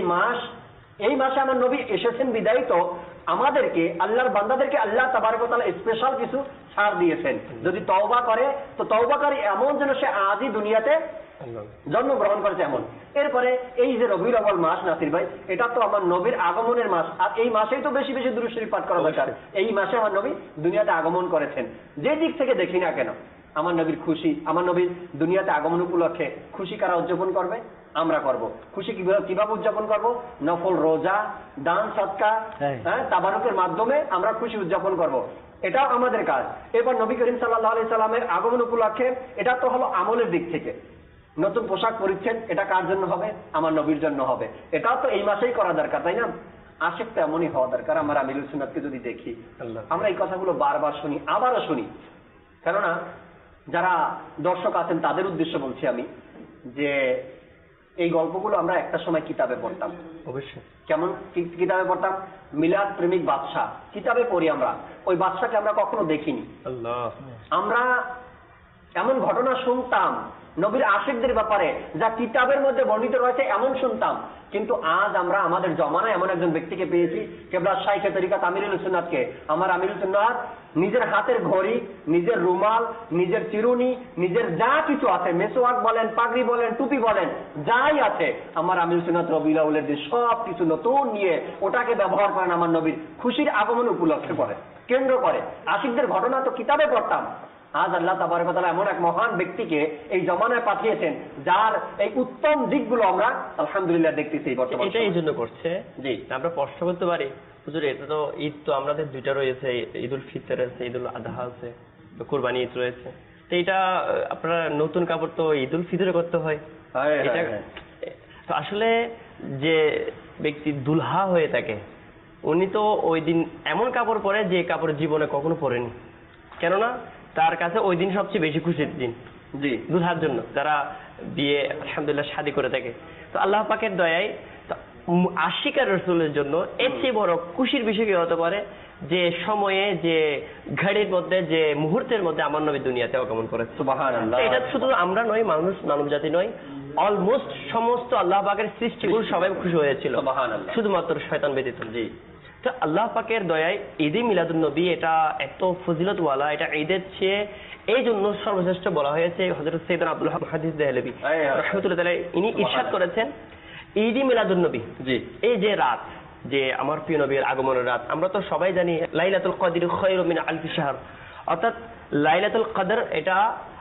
এই মাসে আমার নবী এসেছেন বিদায় তো আমাদেরকে, আল্লাহর বান্দাদেরকে আল্লাহ তাবারক ওয়া তাআলা স্পেশাল কিছু ছাড় দিয়েছেন। যদি তওবা করে তো তওবাকারী এমন যেন সে আজই দুনিয়াতে জন্মগ্রহণ করেছে এমন। এরপরে এই যে রবিউল আউয়াল মাস নাসির ভাই, এটা তো আমার নবীর আগমনের মাস, আর এই মাসেই তো বেশি বেশি দুরূদ শরীফ পাঠ করা দরকার। এই মাসে আমার নবী দুনিয়াতে আগমন করেছেন। যে দিক থেকে দেখি না কেন আমার নবীর খুশি, আমার নবীর দুনিয়াতে আগমন উপলক্ষে খুশি কারা উদযাপন করবে? আমরা করব। খুশি কিভাবে উদযাপন করব? নফল রোজা, দান সদকা, তাবারুকের মাধ্যমে আমরা খুশি উদযাপন করব। এটাও আমাদের কাজ। এরপর নবী করিম সাল্লাল্লাহু আলাইহি সাল্লামের আগমন উপলক্ষে এটা তো হলো আমলের দিক থেকে। নতুন পোশাক পরিচ্ছেদ, এটা কার জন্য হবে? আমার নবীর জন্য হবে। এটাও তো এই মাসেই করা দরকার, তাই না? আশিক তো এমনই হওয়া দরকার। আমার আমিরুল সুন্নাতকে যদি দেখি, আমরা এই কথাগুলো বারবার শুনি, আবারও শুনি। কেননা যারা দর্শক আছেন তাদের উদ্দেশ্য বলছি আমি, যে এই গল্পগুলো আমরা একটা সময় কিতাবে পড়তাম। অবশ্যই। কেমন কিতাবে পড়তাম? মিলাদ প্রেমিক বাদশা কিতাবে পড়ি আমরা। ওই বাদশাকে আমরা কখনো দেখিনি। আমরা এমন ঘটনা শুনতাম নবীর আশিকদের ব্যাপারে যা কিতাবের মধ্যে বর্ণিত রয়েছে, এমন শুনতাম। কিন্তু আজ আমরা আমাদের জমানায় এমন একজন ব্যক্তিকে পেয়েছি, কেবলা শাইখে তরিকাত আমিরুল সুন্নাতকে। আমার আমিরুল সুন্নাত নিজের হাতের ঘড়ি, নিজের রুমাল, নিজের চিরুনি, নিজের যা কিছু আছে, মেসোয়াক বলেন, পাগড়ি বলেন, টুপি বলেন, যাই আছে, আমার আমিরুল সুন্নাত রবিউল আউয়ালের দিন সব কিছু নতুন নিয়ে ওটাকে ব্যবহার করেন আমার নবীর খুশির আগমন উপলক্ষে করে, কেন্দ্র করে। আশিকদের ঘটনা তো কিতাবে পড়তাম। আজ আল্লাহ তাবারক ওয়া তাআলা এমন এক মহান ব্যক্তিকে এই জমানায় পাঠিয়েছেন, যার এই উত্তম দিকগুলো আমরা আলহামদুলিল্লাহ দেখতেছি বর্তমানে। এটা এই জন্য করছে, জি আমরা প্রশ্ন করতে পারি, হুজুর এটা তো ঈদ তো আমাদের দুইটা রয়েছে, ঈদুল ফিতর আছে, ঈদুল আযহা আছে, কুরবানি ঈদ রয়েছে। তো এটা আপনারা নতুন কাপড় তো ঈদুল ফিতরে করতে হয়। এটা তো আসলে যে ব্যক্তি দুলহা হয়ে থাকে উনি তো ওই দিন এমন কাপড় পরে যে কাপড় জীবনে কখনো পরেনি। কেননা তার কাছে ওই দিন সবচেয়ে বেশি খুশির দিন, জি দুলহার জন্য, যারা বিয়ে আলহামদুলিল্লাহ শাদী করে থাকে। তো আল্লাহ পাকের দয়ায় আশিকার রাসূলের জন্য এর চেয়ে বড় খুশির বিষয় কি হতে পারে, যে সময়ে, যে ঘড়ির মধ্যে, যে মুহূর্তের মধ্যে আমার নবী দুনিয়াতে আগমন করেছে। সুবহানাল্লাহ। এটা শুধু আমরা নয়, মানব জাতি নয়, অলমোস্ট সমস্ত আল্লাহ পাকের সৃষ্টিগুলো সবাই খুশি হয়েছিল, সুবহানাল্লাহ, শুধুমাত্র শয়তান ব্যতীত। জি। তো আল্লাহ পাকের দয়ায় ঈদে মিলাদুন নবী এটা এত ফজিলতওয়ালা, এটা ঈদের চেয়ে এই জন্য সর্বশ্রেষ্ঠ বলা হয়েছে। হযরত সাইয়েদনা আব্দুল হাদিস দেহলভী রাহমাতুল্লাহ আলাইহি ইনি ইরশাদ করেছেন, ঈদে মিলাদুন নবী, জি এই যে রাত, যে আমার প্রিয় নবীর আগমনের রাত। আমরা তো সবাই জানি লাইলাতুল কদর খায়রুম মিন আলফি শাহর, অর্থাৎ লাইলাতুল কদর এটা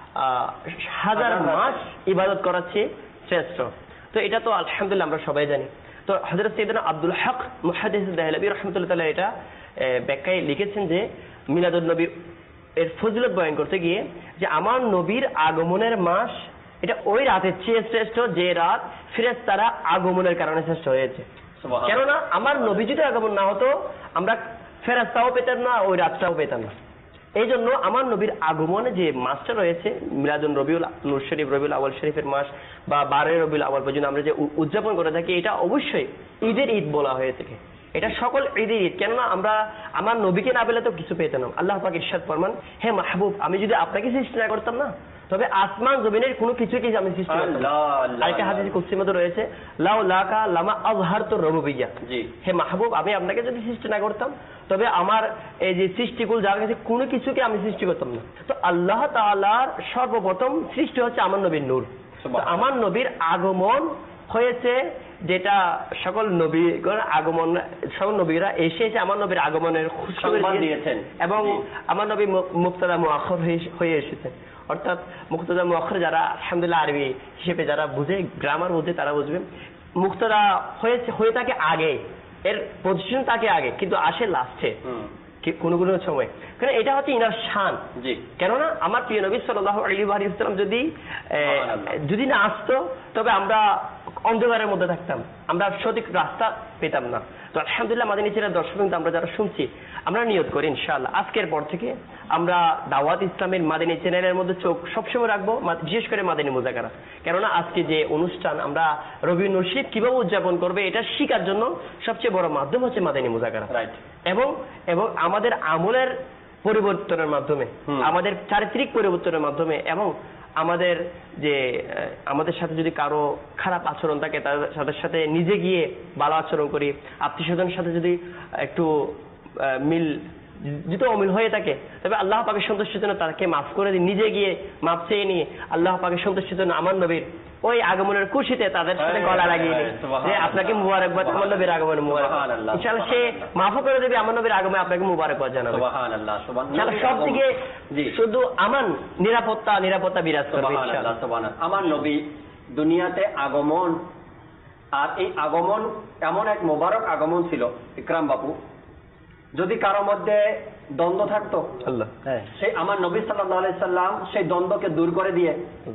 হাজার মাস ইবাদত করার চেয়ে শ্রেষ্ঠ। তো এটা তো আলহামদুলিল্লাহ আমরা সবাই জানি। তো হযরত সাইয়েদনা আব্দুল হক মুহাদ্দিস দেহলভী রাহমাতুল্লাহ তাআলা এটা ব্যাখ্যায় লিখেছেন যে মিলাদুন নবী এর ফজিলত বয়ান করতে গিয়ে যে আমার নবীর আগমনের মাস এটা ওই রাতের চেয়ে শ্রেষ্ঠ যে রাত ফেরেশতারা আগমনের কারণে শ্রেষ্ঠ হয়েছে। কেননা আমার নবী যদি আগমন না হতো আমরা ফেরেশতাও পেতাম না, ওই রাতটাও পেতাম না। এই জন্য আমার নবীর আগমনে যে মাসটা রয়েছে মিলাদুন রবিউল নূর শরীফ, রবিউল আউয়াল শরীফের মাস বা 12 রবিউল আউয়াল পর্যন্ত আমরা যে উদযাপন করে থাকি, এটা অবশ্যই ঈদের ঈদ বলা হয়ে থাকে। এটা সকল ঈদের ঈদ। কেননা আমরা আমার নবীকে না পেলে তো কিছু পেতাম না। আল্লাহ পাক ইরশাদ ফরমান, হে মাহবুব, আমি যদি আপনাকে সৃষ্টি না করতাম না, তবে আসমান জমিনের কোনো কিছুকে আমি সৃষ্টি করতাম না। আরেকটা হাদিস কুদসির মধ্যে রয়েছে, লাউ লাকা লামা আযহারতু রুবুবিয়্যা, হে মাহবুব, আমি আপনাকে যদি সৃষ্টি না করতাম তবে আমার এই যে সৃষ্টিকুল যার কাছে কোনো কিছুকে আমি সৃষ্টি করতাম না। তো আল্লাহ তাআলার সর্বপ্রথম সৃষ্টি হচ্ছে আমার নবীর নূর। আমার নবীর আগমন হয়েছে, যেটা সকল নবীগণ আগমন, সকল নবীরা এসে আমার নবীর আগমনের খুশখবর দিয়েছেন এবং আমার নবী মুবতাদা মুআখখার হয়ে এসেছেন। অর্থাৎ মুবতাদা মুআখখার যারা আলহামদুলিল্লাহ আরবি হিসেবে যারা বুঝে, গ্রামার বুঝে, তারা বুঝবে মুবতাদা হয়ে থাকে আগে, এর পজিশন থাকে আগে, কিন্তু আসে লাস্টে কোন কোন সময়। কারণ এটা হচ্ছে ইনার শান। কেননা আমার প্রিয় নবী সাল্লাল্লাহু আলাইহি ওয়াসাল্লাম যদি না আসতো তবে আমরা অন্ধকারের মধ্যে থাকতাম, আমরা সঠিক রাস্তা পেতাম না। তো আলহামদুলিল্লাহ মাদানী চ্যানেল দর্শক আমরা যারা শুনছি, আমরা নিয়ত করি ইনশাআল্লাহ আজকের পর থেকে আমরা দাওয়াত ইসলামের মাদানী চ্যানেলের মধ্যে চোখ সবসময় রাখবো, বিশেষ করে মাদানী মুযাকারা। কেননা আজকে যে অনুষ্ঠান আমরা রবিউল নূর শরীফ কিভাবে উদযাপন করবে এটা শেখার জন্য সবচেয়ে বড় মাধ্যম হচ্ছে মাদানী মুযাকারা। এবং আমাদের আমলের পরিবর্তনের মাধ্যমে, আমাদের চারিত্রিক পরিবর্তনের মাধ্যমে, এবং আমাদের যে আমাদের সাথে যদি কারো খারাপ আচরণ থাকে তাদের সাথে নিজে গিয়ে ভালো আচরণ করি, আত্মীয় স্বজনের সাথে যদি একটু যদি অমিল হয়ে থাকে তবে আল্লাহ পাকের সন্তুষ্টির জন্য তাকে মাফ করে দিই, নিজে গিয়ে মাফ চেয়ে নিয়ে আল্লাহ পাকের সন্তুষ্টির জন্য আমার নবীর ওই আগমনের খুশিতে তাদের সাথে গলা লাগিয়ে নিই যে আপনাকে মুবারকবাদ, আমার নবীর আগমনে মুবারকবাদ। ইনশাআল্লাহ সে মাফও করে দেবে, আমার নবীর আগমনে আপনাকে মুবারকবাদ জানাবে। ইনশাআল্লাহ সব দিকে শুধু আমান, নিরাপত্তা বিরাজ করবে ইনশাআল্লাহ। আমার নবী দুনিয়াতে আগমন, আর এই আগমন এমন এক মোবারক আগমন ছিল ইকরাম বাপু, যদি কারো মধ্যে দ্বন্দ্ব থাকতো সেই আমার নবী সাল্লাল্লাহু আলাইহি সাল্লাম সেই দ্বন্দ্বকে দূর করে দিয়ে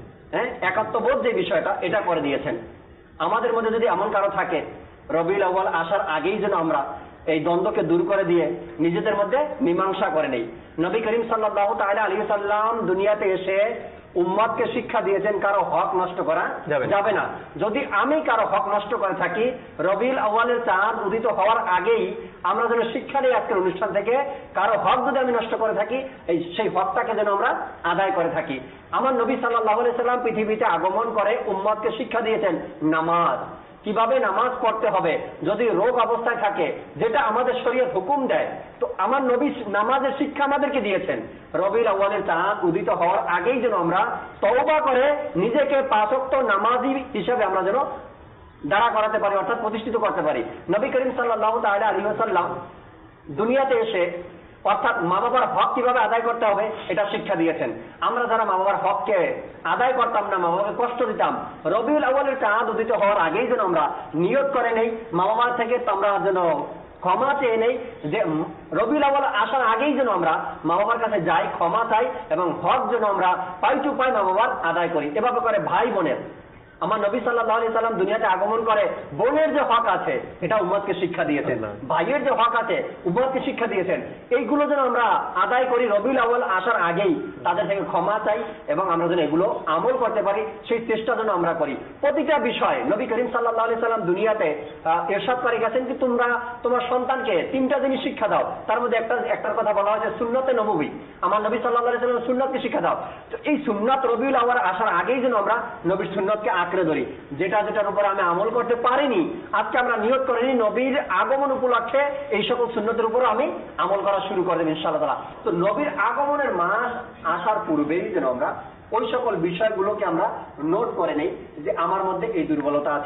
একাত্মবোধ যে বিষয়টা এটা করে দিয়েছেন। আমাদের মধ্যে যদি এমন কারো থাকে রবিউল আউয়াল আসার আগেই যেন আমরা এই দ্বন্দ্বকে দূর করে দিয়ে নিজেদের মধ্যে মীমাংসা করে নেই। নবী করিম সাল্লাল্লাহু তাআলা আলাইহি সাল্লাম দুনিয়াতে এসে উম্মতকে শিক্ষা দিয়েছেন কারো হক নষ্ট করা যাবে না। যদি আমি কারো হক নষ্ট করে থাকি, রবিউল আউয়ালের চাঁদ উদিত হওয়ার আগেই আমরা যেন শিক্ষা নিই আজকের অনুষ্ঠান থেকে, কারো হক যদি আমি নষ্ট করে থাকি সেই হকটাকে যেন আমরা আদায় করে থাকি। আমার নবী সাল্লাল্লাহু আলাইহি সাল্লাম পৃথিবীতে আগমন করে উম্মতকে শিক্ষা দিয়েছেন নামাজ, কিভাবে নামাজ পড়তে হবে যদি রোগ অবস্থায় থাকে, যেটা আমাদের শরীয়ত হুকুম দেয়। তো আমার নবী নামাজের শিক্ষা আমাদেরকে দিয়েছেন। রবিউল আউয়ালের চাঁদ উদিত হওয়ার আগেই যেন আমরা তওবা করে নিজেকে 5 ওয়াক্ত নামাজি হিসেবে আমরা যেন দাঁড়া করাতে পারি, অর্থাৎ প্রতিষ্ঠিত করতে পারি। নবী করিম সাল্লাল্লাহু তাআলা আলাইহি ওয়াসাল্লাম দুনিয়াতে এসে অর্থাৎ মা বাবার হক কিভাবে আদায় করতে হবে এটা শিক্ষা দিয়েছেন। আমরা যারা মা বাবার হককে আদায় করতাম না, মা বাবাকে কষ্ট দিতাম, রবিউল আউয়ালের চাঁদ উদিত হওয়ার আগেই যেন আমরা নিয়ত করে নেই মা বাবার থেকে আমরা যেন ক্ষমা চেয়ে নেই, যে রবিউল আউয়াল আসার আগেই যেন আমরা মা বাবার কাছে যাই, ক্ষমা চাই এবং হক যেন আমরা পাই টু পাই মা বাবার আদায় করি। এভাবে করে ভাই বোনের, আমার নবী সাল্লাল্লাহু আলাইহি সাল্লাম দুনিয়াতে আগমন করে বোনের যে হক আছে এটা উম্মতকে শিক্ষা দিয়েছেন, ভাইয়ের যে হক আছে উম্মতকে শিক্ষা দিয়েছেন। এইগুলো যেন আমরা আদায় করি, রবিউল আউয়াল আসার আগেই তাদের থেকে ক্ষমা চাই এবং আমরা যেন এগুলো আমল করতে পারি সেই চেষ্টা যেন আমরা করি। প্রতিটা বিষয় নবী করিম সাল্লাল্লাহু আলাইহি সাল্লাম দুনিয়াতে ইরশাদ করে গেছেন যে তোমরা তোমার সন্তানকে 3টা জিনিস শিক্ষা দাও। তার মধ্যে একটার কথা বলা হয়েছে সুন্নতে নববী, আমার নবী সাল্লাল্লাহু আলাইহি সাল্লাম সুন্নতকে শিক্ষা দাও। তো এই সুন্নাত রবিউল আউয়াল আসার আগেই যেন আমরা নবীর সুন্নতকে আঁকড়ে ধরি, যেটার উপর আমি আমল করতে পারিনি আজকে আমরা নিয়ত করিনি নবীর আগমন উপলক্ষে এই সকল সুন্নতের উপর আমি আমল করা শুরু করে দেব ইনশাআল্লাহ তাআলা। তো নবীর আগমনের মাস আসার পূর্বেই যেন আমরা ওই সকল বিষয়গুলোকে আমরা নোট করে নেই যে আমার মধ্যে এই দুর্বলতা আছে,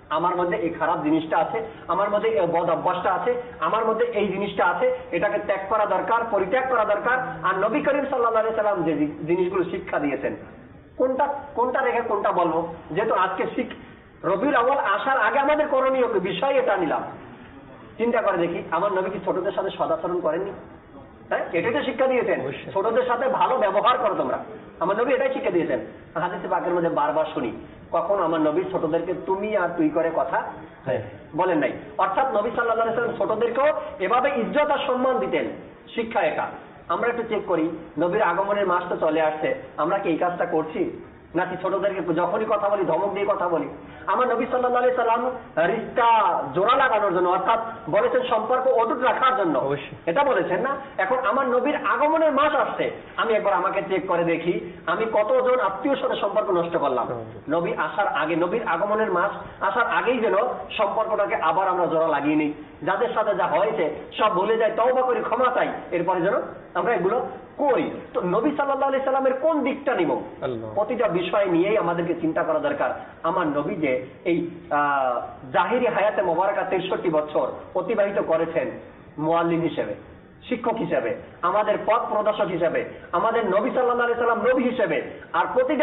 আমার মধ্যে এই খারাপ জিনিসটা আছে, আমার মধ্যে এই বদ অভ্যাসটা আছে, আমার মধ্যে এই জিনিসটা আছে, এটাকে ত্যাগ করা দরকার, পরিত্যাগ করা দরকার। আর নবী করিম সাল্লাল্লাহু আলাইহি সাল্লাম যে জিনিসগুলো শিক্ষা দিয়েছেন, কোনটা রেখে কোনটা বলবো? যেহেতু আজকে রবিউল আউয়াল আসার আগে আমাদের করণীয় বিষয় এটা নিলাম। চিন্তা করে দেখি, আমার নবী কি ছোটদের সাথে সদাচরণ করেননি? হ্যাঁ, এটাই তো শিক্ষা দিয়েছেন, ছোটদের সাথে ভালো ব্যবহার করো তোমরা। আমার নবী এটাই শিক্ষা দিয়েছেন। হাদিসে পাকের মধ্যে বারবার শুনি, কখনো আমার নবী ছোটদেরকে তুমি আর তুই করে কথা বলেন নাই। অর্থাৎ নবী সাল্লাল্লাহু আলাইহি সাল্লাম ছোটদেরকেও এভাবে ইজ্জত আর সম্মান দিতেন। শিক্ষা এটা। আমরা একটু চেক করি, নবীর আগমনের মাস তো চলে আসছে, আমরা কি এই কাজটা করছি? নাকি ছোটদেরকে যখনই কথা বলি ধমক দিয়ে কথা বলি? আমার নবী সাল্লাল্লাহু আলাইহি সাল্লাম রিশতা জোড়া লাগানোর জন্য, অর্থাৎ বলেছেন সম্পর্ক অটুট রাখার জন্য, এটা বলেছেন না? এখন আমার নবীর আগমনের মাস আসছে, আমি একবার আমাকে চেক করে দেখি আমি কতজন আত্মীয়র সাথে সম্পর্ক নষ্ট করলাম। নবী আসার আগে, নবীর আগমনের মাস আসার আগেই যেন সম্পর্কটাকে আবার আমরা জোড়া লাগিয়ে নিই। যাদের সাথে যা হয়েছে সব ভুলে যাই, তওবা করি, ক্ষমা চাই, এরপরে যেন আমরা এগুলো করি। তো নবী সাল্লাল্লাহু আলাইহি সাল্লামের কোন দিকটা নিব? প্রতিটা বিষয় নিয়েই আমাদেরকে চিন্তা করা দরকার। আমার নবী যে এই জাহিরি হায়াতে মোবারকা 63 বছর অতিবাহিত করেছেন মুআল্লিম হিসেবে, শিক্ষক হিসেবে, আমাদের পথ প্রদর্শক হিসেবে, আমাদের নবী সাল্লাল্লাহু আলাইহি সাল্লাম নবী হিসেবে, আর প্রতিটা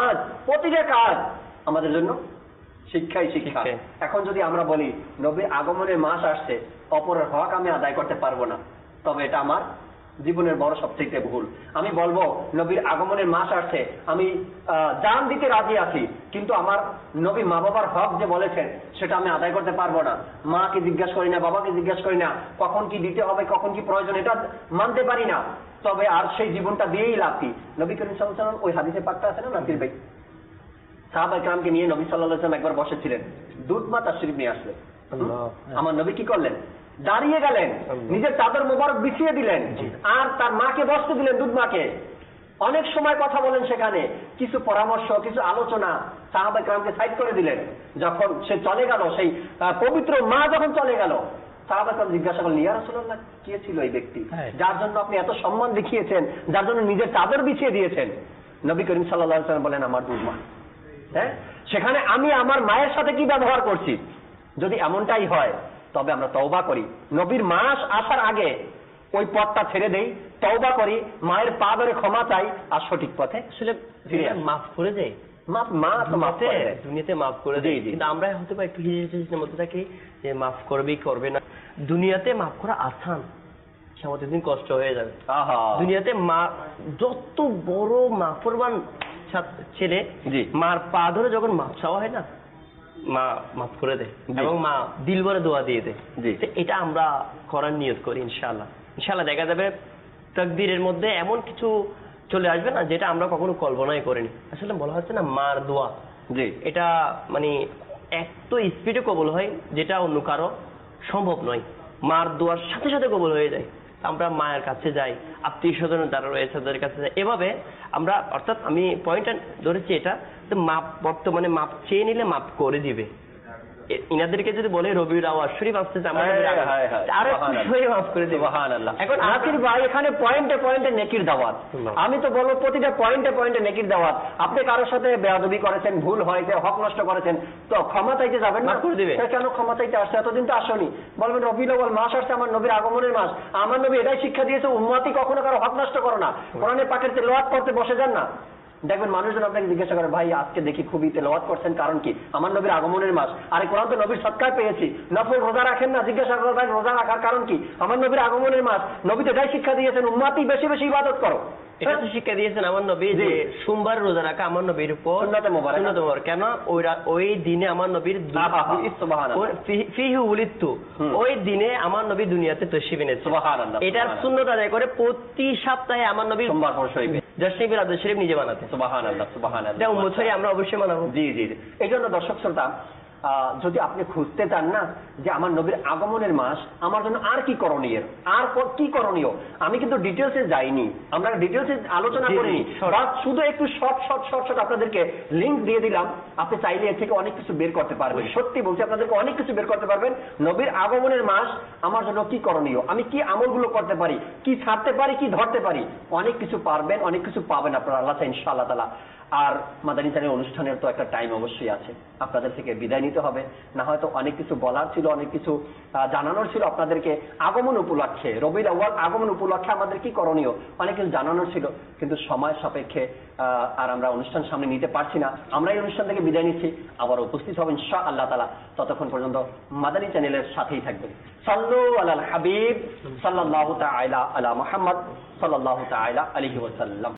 কাজ আমাদের জন্য শিক্ষাই শিক্ষা। এখন যদি আমরা বলি নবীর আগমনের মাস আসছে, অপরের হক আমি আদায় করতে পারবো না, তবে এটা আমার জীবনের বড় সবথেকে ভুল। আমি বলবো নবীর আগমনের মাস আসছে, আমি জান দিতে রাজি আছি, কিন্তু আমার নবী মা বাবার হক যে বলেছেন সেটা আমি আদায় করতে পারবো না। মাকে জিজ্ঞাসা করি না, বাবাকে জিজ্ঞাসা করি না কখন কি দিতে হবে, কখন কি প্রয়োজন, এটা মানতে পারি না, তবে আর সেই জীবনটা দিয়েই লাভ কি? নবী করিম সাল্লাল্লাহু আলাইহি ওয়াসাল্লাম ওই হাদিসে পাকটা আছে না, নাসির ভাই, সাহাবায়ে কেরামকে নিয়ে নবী সাল্লাল্লাহু আলাইহি ওয়াসাল্লাম একবার বসেছিলেন, দুধ মা তাশরিফ নিয়ে আসলেন। আমার নবী কি করলেন? দাঁড়িয়ে গেলেন, নিজের চাদর মোবারক বিছিয়ে দিলেন, আর তার মাকে বসতে দিলেন, দুধ মাকে। অনেক সময় কথা বলেন, সেখানে কিছু পরামর্শ, কিছু আলোচনা, সাহাবায়ে কেরামকে সাইড করে দিলেন। যখন সে চলে গেল, সেই পবিত্র মা যখন চলে গেল, সাহাবায়ে কেরাম জিজ্ঞাসা করলেন, ইয়া রাসূলুল্লাহ, কে ছিল এই ব্যক্তি যার জন্য আপনি এত সম্মান দেখিয়েছেন, যার জন্য নিজের চাদর বিছিয়ে দিয়েছেন? নবী করিম সাল্লাল্লাহু আলাইহি ওয়াসাল্লাম বলেন, আমার দুধ মা। হ্যাঁ, সেখানে আমি আমার মায়ের সাথে কি ব্যবহার করছি? যদি এমনটাই হয় তবে আমরা তওবা করি, নবীর মাস আসার আগে ওই পথটা ছেড়ে দেই, তওবা করি, মায়ের পা ধরে ক্ষমা চাই, আর সঠিক পথে আসলে মাফ করে দেয়। দুনিয়াতে মাফ করে দেয়, কিন্তু আমরা হয়তো বা একটু হিজের মধ্যে থাকি যে মাফ করবেই করবে না। দুনিয়াতে মাফ করা আসান, আমাদের দিন কষ্ট হয়ে যাবে। দুনিয়াতে মা যত বড় মাফরমান ছেলে, মার পা ধরে যখন মাফ চাওয়া হয় না, মা মাফ করে দেয় এবং মা দিল ভরে দোয়া দিয়ে দেয়। এটা আমরা করার নিয়ত করি, ইনশাআল্লাহ। ইনশাআল্লাহ দেখা যাবে তাকদীরের মধ্যে এমন কিছু চলে আসবে না যেটা আমরা কখনো কল্পনাই করিনি। আসলে বলা হচ্ছে না, মার দোয়া এটা মানে এত স্পিডে কবুল হয় যেটা অন্য কারো সম্ভব নয়। মার দোয়ার সাথে সাথে কবুল হয়ে যায়। আমরা মায়ের কাছে যাই, আত্মীয় স্বজন যারা রয়েছে তাদের কাছে যাই, এভাবে আমরা, অর্থাৎ আমি পয়েন্টটা ধরেছি এটা, মাপ বর্তমানে মাপ চেয়ে নিলে মাপ করে দিবে। ইনাদেরকে যদি বলে রবিউল আউয়াল শরীফ আসতেছে, আরো মাফ করে দিবে। এখন নাসির ভাই এখানে পয়েন্টে পয়েন্টে নেকির দাওয়াত, আমি তো বলবো প্রতিটা পয়েন্টে পয়েন্টে নেকির দাওয়াত। আপনি কারোর সাথে বেয়াদবি করেছেন, ভুল হয়েছে, হক নষ্ট করেছেন, তো ক্ষমা চাইতে যাবেন না? করে দিবে। কেন ক্ষমা চাইতে আসছে? এতদিন তো আসনি। বলবেন রবিউল আউয়াল মাস আসছে, আমার নবীর আগমনের মাস, আমার নবী এটাই শিক্ষা দিয়েছে, উম্মতি কখনো কারো হক নষ্ট করো না, কোরআনের পাকের তেলাওয়াত করতে বসে যান না। দেখবেন মানুষজন আপনাকে জিজ্ঞাসা করে, ভাই আজকে দেখি খুবই তেলাওয়াত করছেন, কারণ কি? আমার নবীর আগমনের মাস। আরে কোরআন তো নবীর সদকায় পেয়েছি। নফল রোজা রাখেন না? জিজ্ঞাসা করে, ভাই রোজা রাখার কারণ কি? আমার নবীর আগমনের মাস। নবী তো এটাই শিক্ষা দিয়েছেন, উম্মতি বেশি বেশি ইবাদত করো। এটা তো শিক্ষা দিয়েছেন আমার নবী যে সোমবার রোজা রাখা আমার নবীর উপর সুন্নাতে মুবারাক। কেন? ওই দিনে আমার নবীর ফিহি উলিদতু, ওই দিনে আমার নবী দুনিয়াতে তশরিফ এনেছে। সুবহানাল্লাহ। এটার সুন্নাত আদায় করে প্রতি সপ্তাহে আমার নবী সোমবার শরীফে জশ্নিবির আদর শরীফ নিজে বানাতে। সুবহানাল্লাহ, সুবহানাল্লাহ। এটা উম্মত হয়ে আমরা অবশ্যই মানাবো। জি জি। এই জন্য দর্শক শ্রোতা, যদি আপনি খুঁজতে চান না যে আমার নবীর আগমনের মাস আমার জন্য আর কি করণীয়, আর কি করণীয়, আমি কিন্তু ডিটেলসে যাইনি, আমরা ডিটেলসে আলোচনা করিনি, শুধু একটু শর্ট আপনাদেরকে লিংক দিয়ে দিলাম। আপনি চাইলে এর থেকে অনেক কিছু বের করতে পারবেন। সত্যি বলছি, আপনাদেরকে অনেক কিছু বের করতে পারবেন। নবীর আগমনের মাস আমার জন্য কি করণীয়, আমি কি আমলগুলো করতে পারি, কি ছাড়তে পারি, কি ধরতে পারি, অনেক কিছু পারবেন, অনেক কিছু পাবেন আপনারা, আল্লাহ চাই ইনশাআল্লাহ তাআলা। আর মাদানী চ্যানেল অনুষ্ঠানের তো একটা টাইম অবশ্যই আছে। আপনাদের থেকে বিদায় নিতে হবে, না হয়তো অনেক কিছু বলার ছিল, অনেক কিছু জানানোর ছিল আপনাদেরকে আগমন উপলক্ষে, রবিউল আউয়াল আগমন উপলক্ষে আমাদের কি করণীয়, অনেক কিছু জানানোর ছিল, কিন্তু সময় সাপেক্ষে আর আমরা অনুষ্ঠান সামনে নিতে পারছি না। আমরা এই অনুষ্ঠান থেকে বিদায় নিচ্ছি, আবার উপস্থিত হবেন ইনশাআল্লাহ তাআলা। ততক্ষণ পর্যন্ত মাদানী চ্যানেলের সাথেই থাকবেন। সাল্লু আলাল হাবিব সাল্লাল্লাহু তাআলা আলা মুহাম্মদ সাল্লাল্লাহু তাআলা আলাইহি ওয়াসাল্লাম।